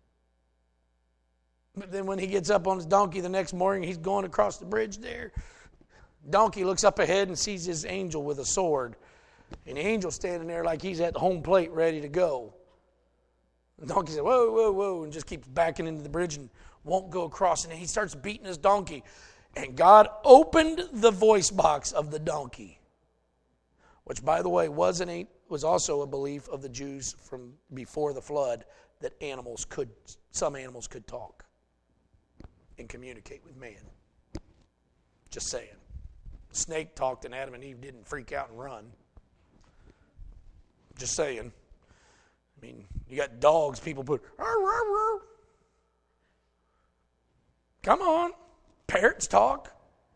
A: But then when he gets up on his donkey the next morning, he's going across the bridge there. Donkey looks up ahead and sees his angel with a sword. And the angel's standing there like he's at the home plate ready to go. The donkey said, whoa, whoa, whoa, and just keeps backing into the bridge. And won't go across. And he starts beating his donkey. And God opened the voice box of the donkey, which, by the way, was also a belief of the Jews from before the flood, that some animals could talk and communicate with man. Just saying. Snake talked and Adam and Eve didn't freak out and run. Just saying. I mean, you got dogs, people put, "Arr, arr, arr." Come on. Parrots talk.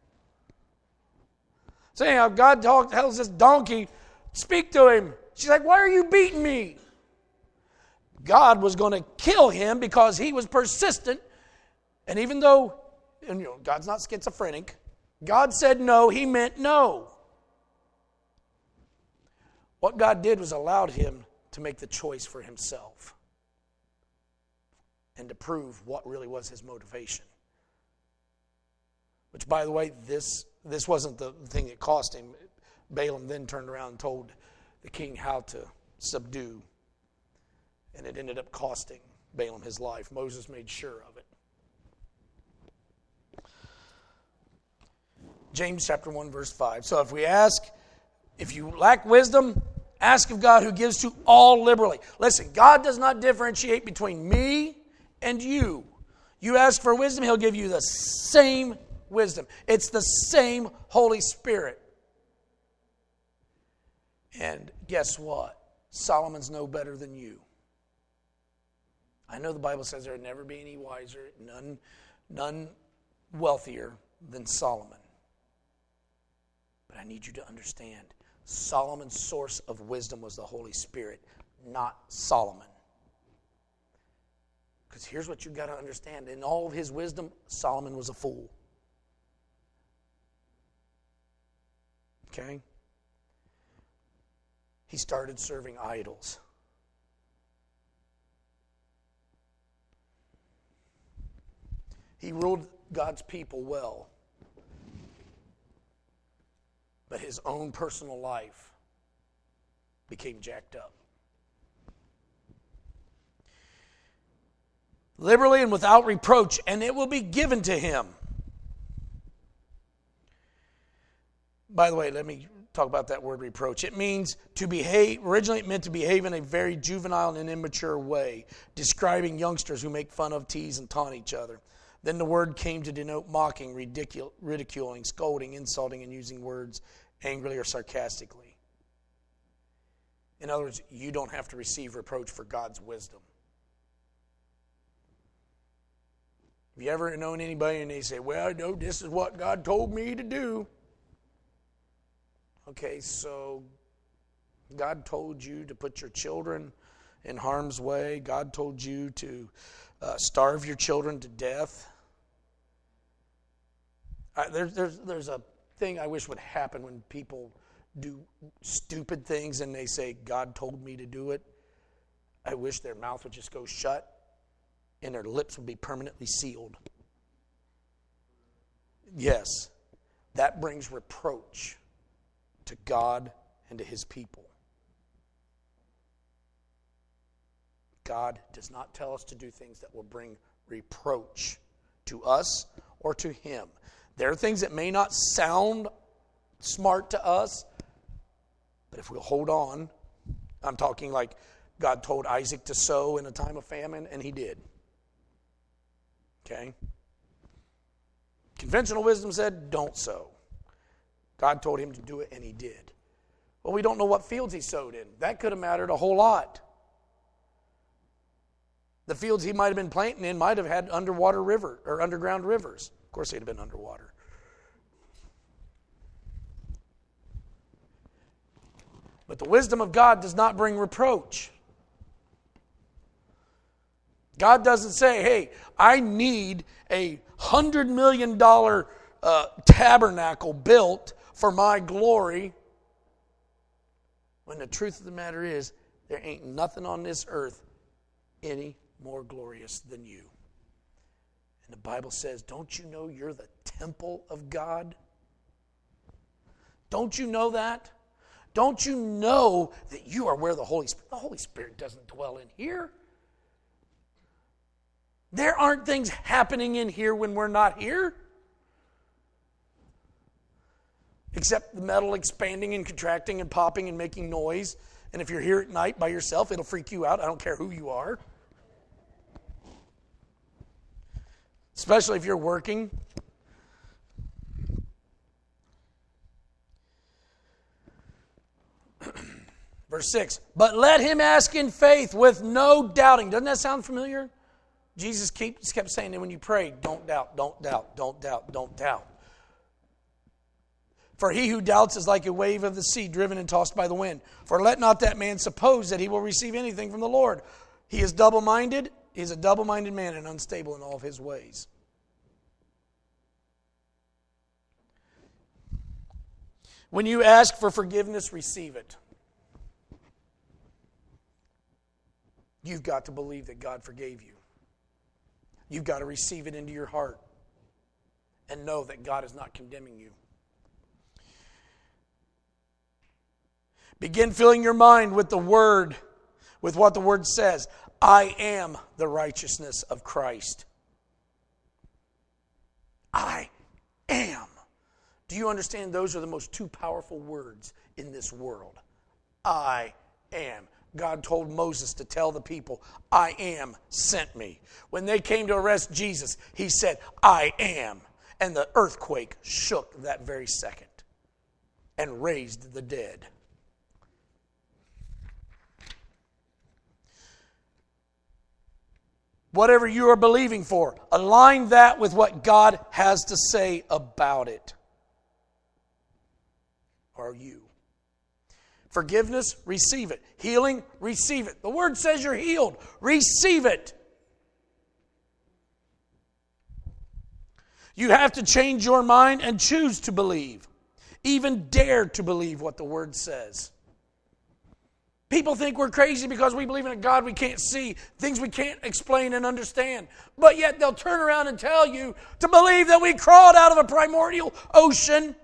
A: So anyhow, God tells this donkey, speak to him. She's like, why are you beating me? God was going to kill him because he was persistent. And even though, God's not schizophrenic, God said no, he meant no. What God did was allowed him to make the choice for himself and to prove what really was his motivation. Which, by the way, this wasn't the thing that cost him. Balaam then turned around and told the king how to subdue. And it ended up costing Balaam his life. Moses made sure of it. James chapter 1, verse 5. So if you lack wisdom, ask of God who gives to all liberally. Listen, God does not differentiate between me and you. You ask for wisdom, he'll give you the same wisdom. It's the same Holy Spirit. And guess what? Solomon's no better than you. I know the Bible says there will never be any wiser, none wealthier than Solomon. But I need you to understand, Solomon's source of wisdom was the Holy Spirit, not Solomon. Because here's what you've got to understand. In all of his wisdom, Solomon was a fool. Okay? He started serving idols. He ruled God's people well. But his own personal life became jacked up. Liberally and without reproach, and it will be given to him. By the way, let me talk about that word reproach. It means to behave, originally it meant to behave in a very juvenile and immature way, describing youngsters who make fun of, tease, and taunt each other. Then the word came to denote mocking, ridiculing, scolding, insulting, and using words angrily or sarcastically. In other words, you don't have to receive reproach for God's wisdom. Have you ever known anybody and they say, well, no, this is what God told me to do? Okay, so God told you to put your children in harm's way. God told you to starve your children to death. There's a thing I wish would happen when people do stupid things and they say, God told me to do it. I wish their mouth would just go shut and their lips would be permanently sealed. Yes, that brings reproach to God and to his people. God does not tell us to do things that will bring reproach to us or to him. There are things that may not sound smart to us, but if we'll hold on, I'm talking like God told Isaac to sow in a time of famine, and he did. Okay? Conventional wisdom said, don't sow. God told him to do it, and he did. Well, we don't know what fields he sowed in. That could have mattered a whole lot. The fields he might have been planting in might have had underground rivers. Of course, they'd have been underwater. But the wisdom of God does not bring reproach. God doesn't say, hey, I need a $100 million tabernacle built for my glory. When the truth of the matter is, there ain't nothing on this earth any more glorious than you. And the Bible says, don't you know you're the temple of God? Don't you know that? Don't you know that you are where the Holy Spirit doesn't dwell in here? There aren't things happening in here when we're not here. Except the metal expanding and contracting and popping and making noise. And if you're here at night by yourself, it'll freak you out. I don't care who you are. Especially if you're working. Verse 6, but let him ask in faith with no doubting. Doesn't that sound familiar? Jesus kept saying that when you pray, don't doubt, don't doubt, don't doubt, don't doubt. For he who doubts is like a wave of the sea driven and tossed by the wind. For let not that man suppose that he will receive anything from the Lord. He is double-minded. He is a double-minded man and unstable in all of his ways. When you ask for forgiveness, receive it. You've got to believe that God forgave you. You've got to receive it into your heart and know that God is not condemning you. Begin filling your mind with the Word, with what the Word says. I am the righteousness of Christ. I am. Do you understand those are the most two powerful words in this world? I am. God told Moses to tell the people, I am sent me. When they came to arrest Jesus, he said, I am. And the earthquake shook that very second and raised the dead. Whatever you are believing for, align that with what God has to say about it. Are you? Forgiveness, receive it. Healing, receive it. The Word says you're healed. Receive it. You have to change your mind and choose to believe. Even dare to believe what the Word says. People think we're crazy because we believe in a God we can't see, things we can't explain and understand. But yet they'll turn around and tell you to believe that we crawled out of a primordial ocean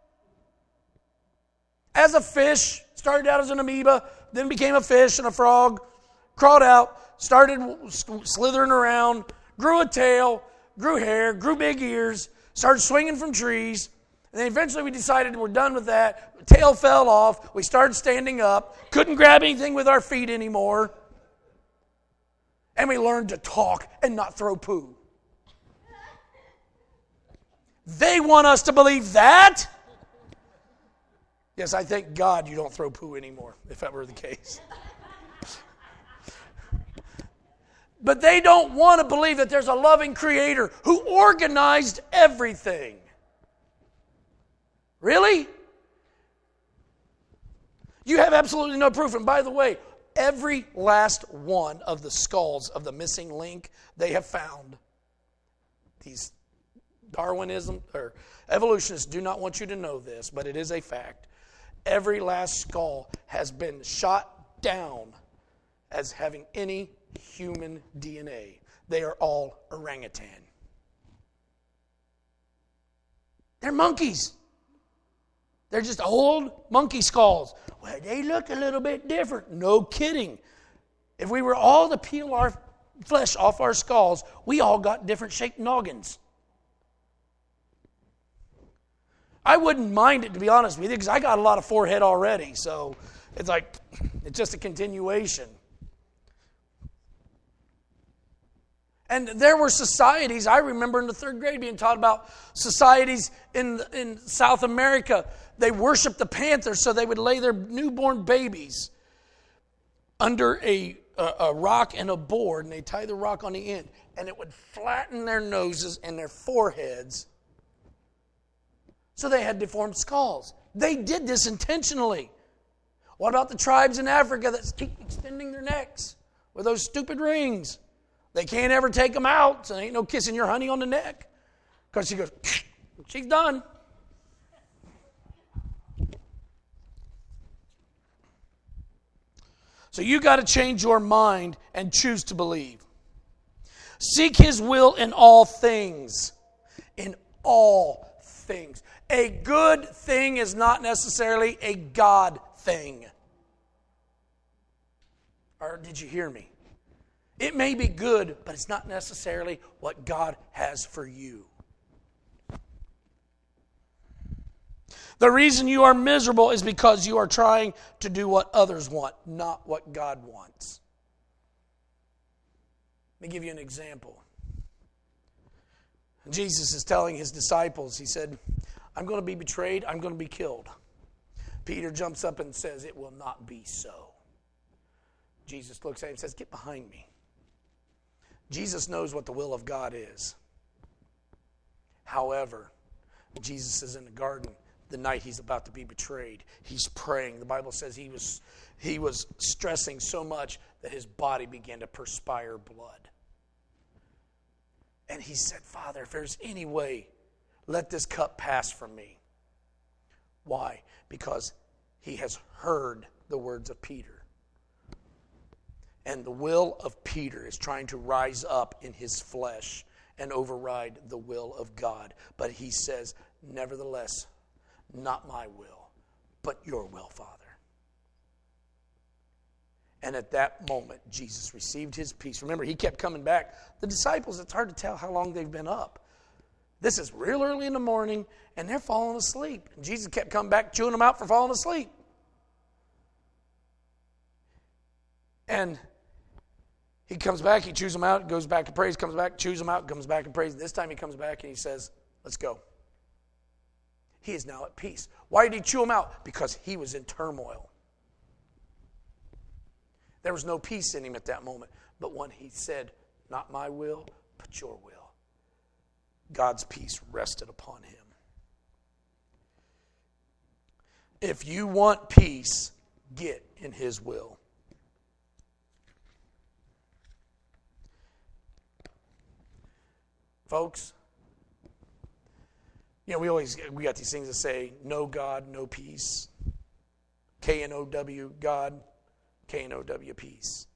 A: as a fish, started out as an amoeba, then became a fish and a frog, crawled out, started slithering around, grew a tail, grew hair, grew big ears, started swinging from trees, and then eventually we decided we're done with that. Tail fell off, we started standing up, couldn't grab anything with our feet anymore, and we learned to talk and not throw poo. They want us to believe that? Yes, I thank God you don't throw poo anymore, if that were the case. But they don't want to believe that there's a loving Creator who organized everything. Really? You have absolutely no proof. And by the way, every last one of the skulls of the missing link they have found, these Darwinism or evolutionists do not want you to know this, but it is a fact. Every last skull has been shot down as having any human DNA. They are all orangutan. They're monkeys. They're just old monkey skulls. Well, they look a little bit different. No kidding. If we were all to peel our flesh off our skulls, we all got different shaped noggins. I wouldn't mind it, to be honest with you, because I got a lot of forehead already. So it's like, it's just a continuation. And there were societies, I remember in the 3rd grade being taught about societies in South America. They worshiped the panther, so they would lay their newborn babies under a rock and a board, and they tie the rock on the end, and it would flatten their noses and their foreheads. So they had deformed skulls. They did this intentionally. What about the tribes in Africa that keep extending their necks with those stupid rings? They can't ever take them out, so there ain't no kissing your honey on the neck. Because she goes, she's done. So you got to change your mind and choose to believe. Seek His will in all things. In all things. A good thing is not necessarily a God thing. Or did you hear me? It may be good, but it's not necessarily what God has for you. The reason you are miserable is because you are trying to do what others want, not what God wants. Let me give you an example. Jesus is telling his disciples, he said, I'm going to be betrayed, I'm going to be killed. Peter jumps up and says, it will not be so. Jesus looks at him and says, get behind me. Jesus knows what the will of God is. However, Jesus is in the garden the night he's about to be betrayed. He's praying. The Bible says he was stressing so much that his body began to perspire blood. And he said, Father, if there's any way, let this cup pass from me. Why? Because he has heard the words of Peter. And the will of Peter is trying to rise up in his flesh and override the will of God. But he says, nevertheless, not my will, but your will, Father. And at that moment, Jesus received his peace. Remember, he kept coming back. The disciples, it's hard to tell how long they've been up. This is real early in the morning, and they're falling asleep. And Jesus kept coming back, chewing them out for falling asleep. And he comes back, he chews them out, goes back to praise, comes back, chews them out, comes back and praise. This time he comes back and he says, let's go. He is now at peace. Why did he chew them out? Because he was in turmoil. There was no peace in him at that moment. But when he said, not my will, but your will, God's peace rested upon him. If you want peace, get in his will. Folks, you know, we got these things that say, no God, no peace. K-N-O-W, God, K-N-O-W, peace.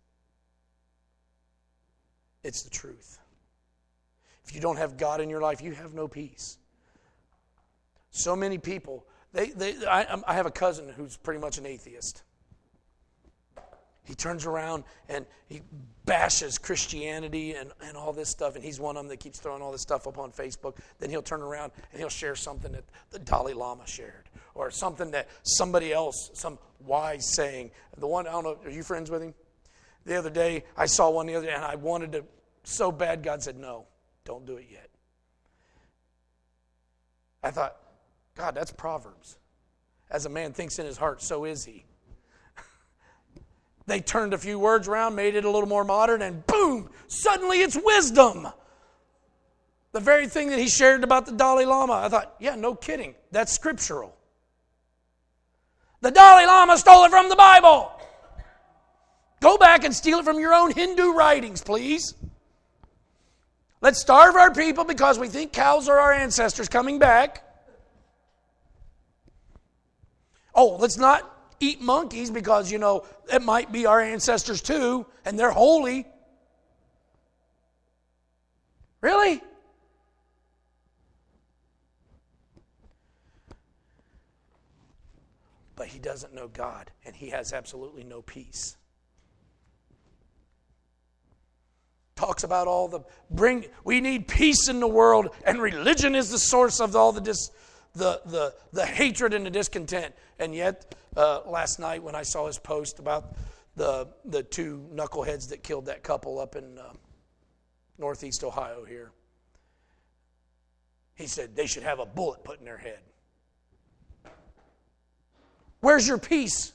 A: It's the truth. If you don't have God in your life, you have no peace. So many people, I have a cousin who's pretty much an atheist. He turns around and he bashes Christianity and all this stuff, and he's one of them that keeps throwing all this stuff up on Facebook. Then he'll turn around and he'll share something that the Dalai Lama shared, or something that somebody else, some wise saying. The one, I don't know, are you friends with him? The other day, I saw one the other day, and I wanted to so bad, God said, no, don't do it yet. I thought, God, that's Proverbs. As a man thinks in his heart, so is he. They turned a few words around, made it a little more modern, and boom, suddenly it's wisdom. The very thing that he shared about the Dalai Lama, I thought, yeah, no kidding, that's scriptural. The Dalai Lama stole it from the Bible. Go back and steal it from your own Hindu writings, please. Let's starve our people because we think cows are our ancestors coming back. Oh, let's not eat monkeys because, you know, it might be our ancestors too, and they're holy. Really? But he doesn't know God, and he has absolutely no peace. Talks about all we need peace in the world, and religion is the source of all the hatred and the discontent. And yet, last night when I saw his post about the two knuckleheads that killed that couple up in northeast Ohio here, he said they should have a bullet put in their head. Where's your peace?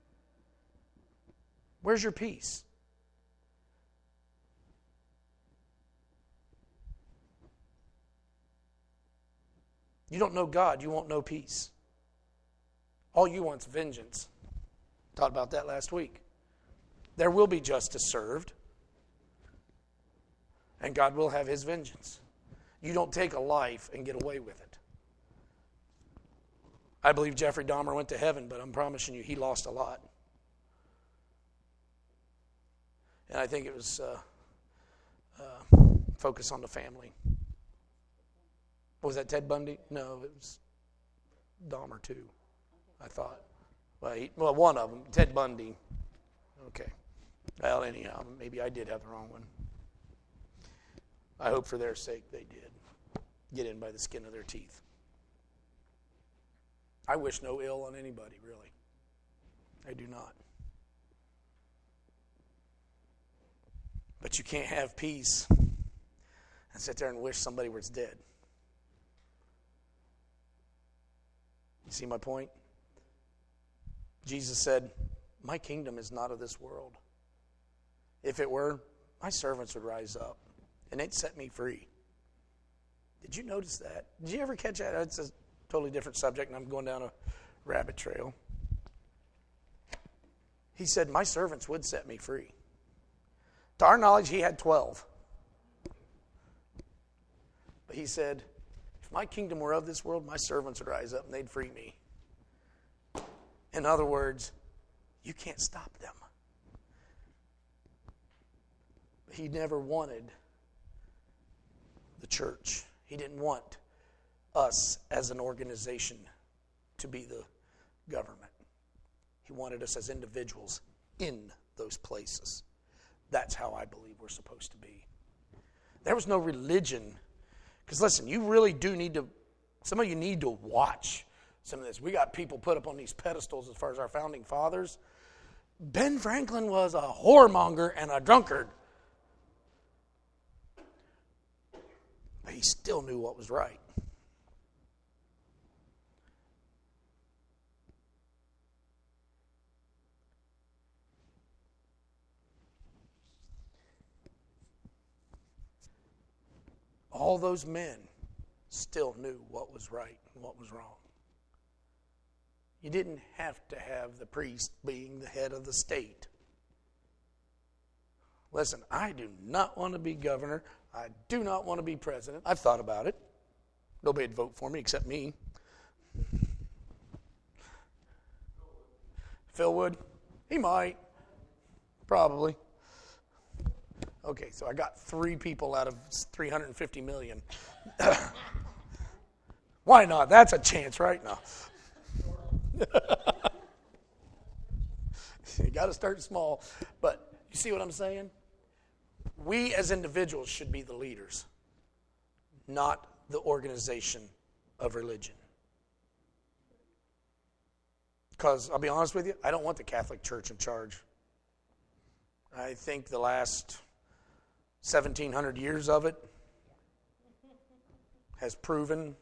A: Where's your peace? You don't know God, you won't know peace. All you want is vengeance. Talked about that last week. There will be justice served, and God will have his vengeance. You don't take a life and get away with it. I believe Jeffrey Dahmer went to heaven, but I'm promising you he lost a lot. And I think it was focus on the family. Was that Ted Bundy? No, it was Dahmer too, I thought. Well, one of them, Ted Bundy. Okay. Well, anyhow, maybe I did have the wrong one. I hope for their sake they did get in by the skin of their teeth. I wish no ill on anybody, really. I do not. But you can't have peace and sit there and wish somebody was dead. You see my point? Jesus said, my kingdom is not of this world. If it were, my servants would rise up and they'd set me free. Did you notice that? Did you ever catch that? It's a totally different subject and I'm going down a rabbit trail. He said, my servants would set me free. To our knowledge, he had 12. But he said, if my kingdom were of this world, my servants would rise up and they'd free me. In other words, you can't stop them. But he never wanted the church. He didn't want us as an organization to be the government. He wanted us as individuals in those places. That's how I believe we're supposed to be. There was no religion. Because listen, you really do need to, some of you need to watch some of this. We got people put up on these pedestals as far as our founding fathers. Ben Franklin was a whoremonger and a drunkard. But he still knew what was right. All those men still knew what was right and what was wrong. You didn't have to have the priest being the head of the state. Listen, I do not want to be governor. I do not want to be president. I've thought about it. Nobody'd vote for me except me. Phil would? He might. Probably. Okay, so I got 3 people out of 350 million. Why not? That's a chance right now. You got to start small. But you see what I'm saying? We as individuals should be the leaders, not the organization of religion. Because I'll be honest with you, I don't want the Catholic Church in charge. I think the last 1,700 years of it has proven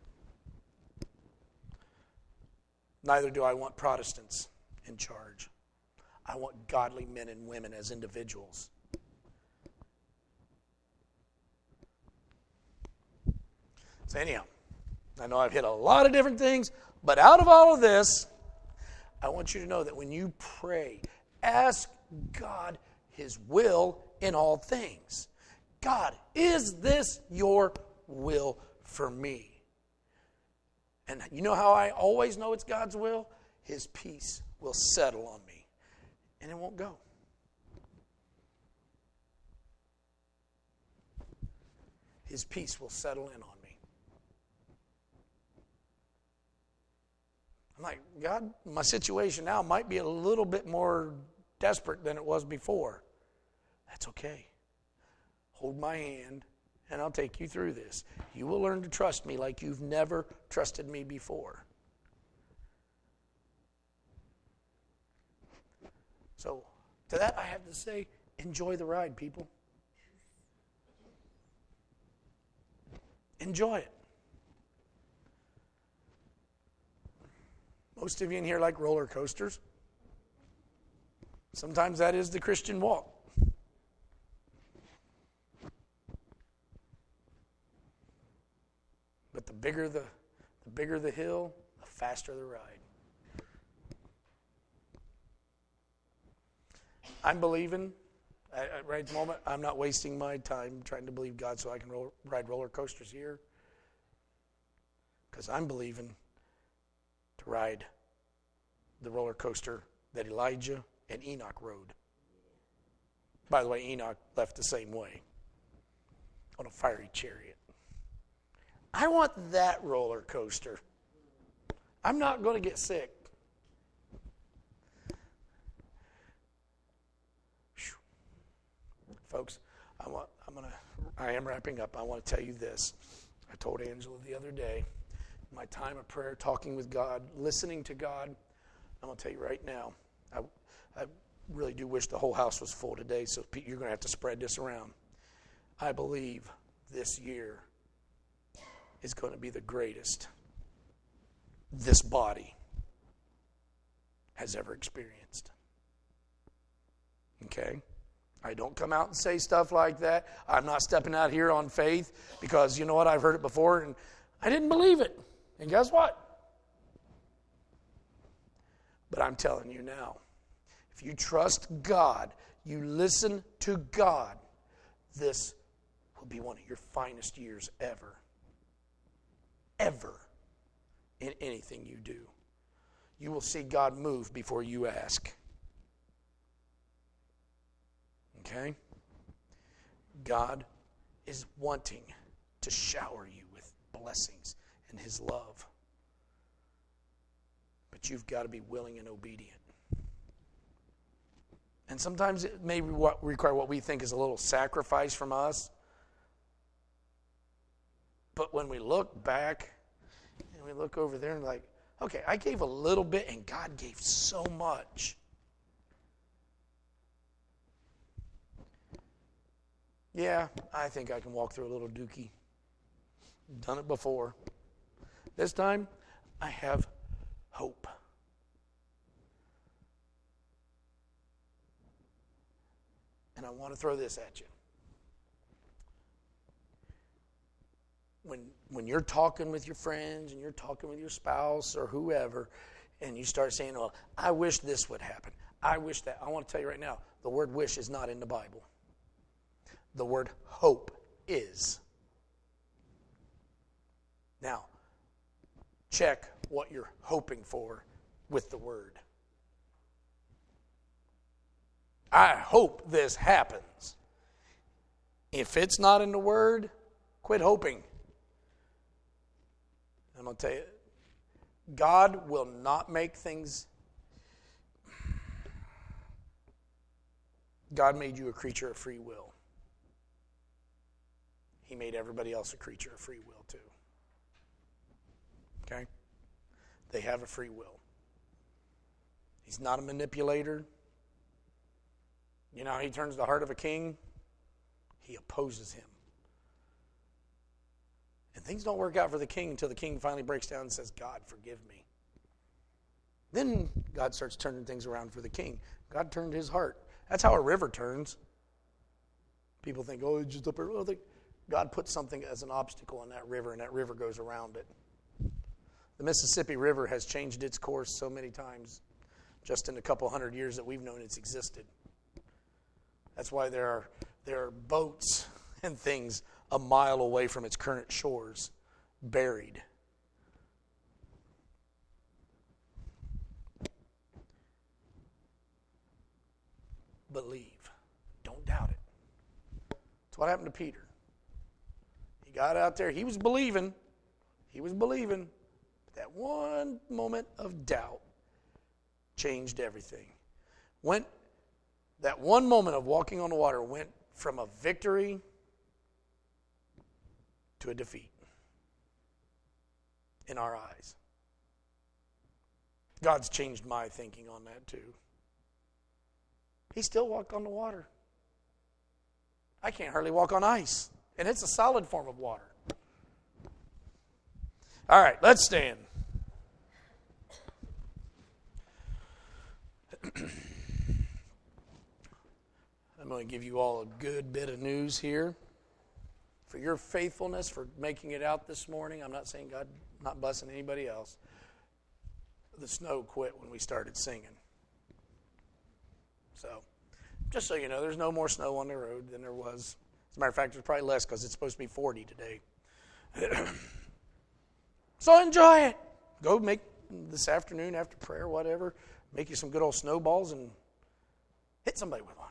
A: neither do I want Protestants in charge. I want godly men and women as individuals. So anyhow, I know I've hit a lot of different things, but out of all of this, I want you to know that when you pray, ask God His will in all things. God, is this your will for me? And you know how I always know it's God's will? His peace will settle on me, and it won't go. His peace will settle in on me. I'm like, God, my situation now might be a little bit more desperate than it was before. That's okay. Hold my hand, and I'll take you through this. You will learn to trust me like you've never trusted me before. So, to that I have to say, enjoy the ride, people. Enjoy it. Most of you in here like roller coasters. Sometimes that is the Christian walk. But the bigger the hill, the faster the ride. I'm believing, right at the moment, I'm not wasting my time trying to believe God so I can ride roller coasters here. Because I'm believing to ride the roller coaster that Elijah and Enoch rode. By the way, Enoch left the same way, on a fiery chariot. I want that roller coaster. I'm not going to get sick. Folks, I am wrapping up. I want to tell you this. I told Angela the other day, my time of prayer, talking with God, listening to God, I'm going to tell you right now, I really do wish the whole house was full today, so you're going to have to spread this around. I believe this year is going to be the greatest this body has ever experienced. Okay? I don't come out and say stuff like that. I'm not stepping out here on faith because, you know what, I've heard it before and I didn't believe it. And guess what? But I'm telling you now, if you trust God, you listen to God, this will be one of your finest years ever. Ever. In anything you do. You will see God move before you ask. Okay? God is wanting to shower you with blessings and His love. But you've got to be willing and obedient. And sometimes it may require what we think is a little sacrifice from us. But when we look back and we look over there and like, okay, I gave a little bit and God gave so much. Yeah, I think I can walk through a little dookie. Done it before. This time, I have hope. And I want to throw this at you. When you're talking with your friends and you're talking with your spouse or whoever, and you start saying, well, I wish this would happen. I wish that. I want to tell you right now, the word wish is not in the Bible. The word hope is. Now, check what you're hoping for with the word. I hope this happens. If it's not in the word, quit hoping. I'm going to tell you, God will not make things. God made you a creature of free will. He made everybody else a creature of free will too. Okay? They have a free will. He's not a manipulator. You know how He turns the heart of a king? He opposes him. And things don't work out for the king until the king finally breaks down and says, God, forgive me. Then God starts turning things around for the king. God turned his heart. That's how a river turns. People think, oh, it's just up here. Well, God put something as an obstacle in that river, and that river goes around it. The Mississippi River has changed its course so many times just in a couple hundred years that we've known it's existed. That's why there are boats and things a mile away from its current shores, buried. Believe. Don't doubt it. That's what happened to Peter. He got out there. He was believing. But that one moment of doubt changed everything. That one moment of walking on the water went from a victory to a defeat in our eyes. God's changed my thinking on that too. He still walked on the water. I can't hardly walk on ice, and it's a solid form of water. All right, let's stand. I'm going to give you all a good bit of news here. For your faithfulness, for making it out this morning. I'm not saying God not blessing anybody else. The snow quit when we started singing. So, just so you know, there's no more snow on the road than there was. As a matter of fact, there's probably less because it's supposed to be 40 today. So enjoy it. Go make this afternoon after prayer, whatever, make you some good old snowballs and hit somebody with one.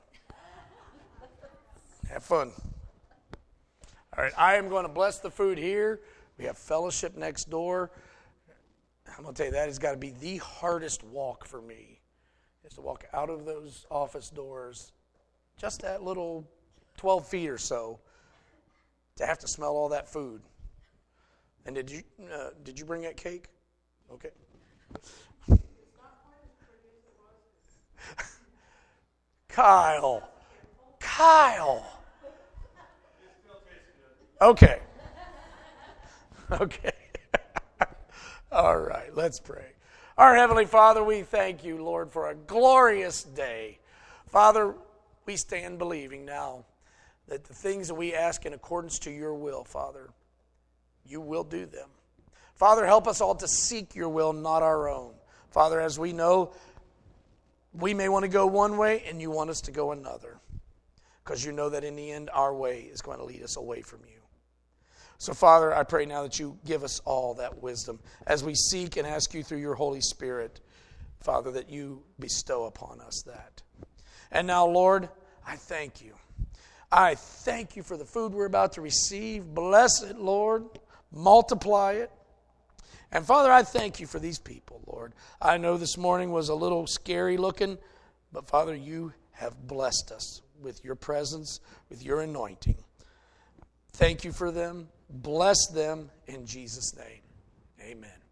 A: Have fun. All right, I am going to bless the food here. We have fellowship next door. I'm going to tell you, that has got to be the hardest walk for me, is to walk out of those office doors, just that little 12 feet or so to have to smell all that food. And did you bring that cake? Okay. Kyle. Okay. Okay. All right, let's pray. Our Heavenly Father, we thank you, Lord, for a glorious day. Father, we stand believing now that the things that we ask in accordance to your will, Father, you will do them. Father, help us all to seek your will, not our own. Father, as we know, we may want to go one way and you want us to go another, because you know that in the end our way is going to lead us away from you. So, Father, I pray now that you give us all that wisdom as we seek and ask you through your Holy Spirit, Father, that you bestow upon us that. And now, Lord, I thank you. I thank you for the food we're about to receive. Bless it, Lord. Multiply it. And, Father, I thank you for these people, Lord. I know this morning was a little scary looking, but, Father, you have blessed us with your presence, with your anointing. Thank you for them. Bless them in Jesus' name. Amen.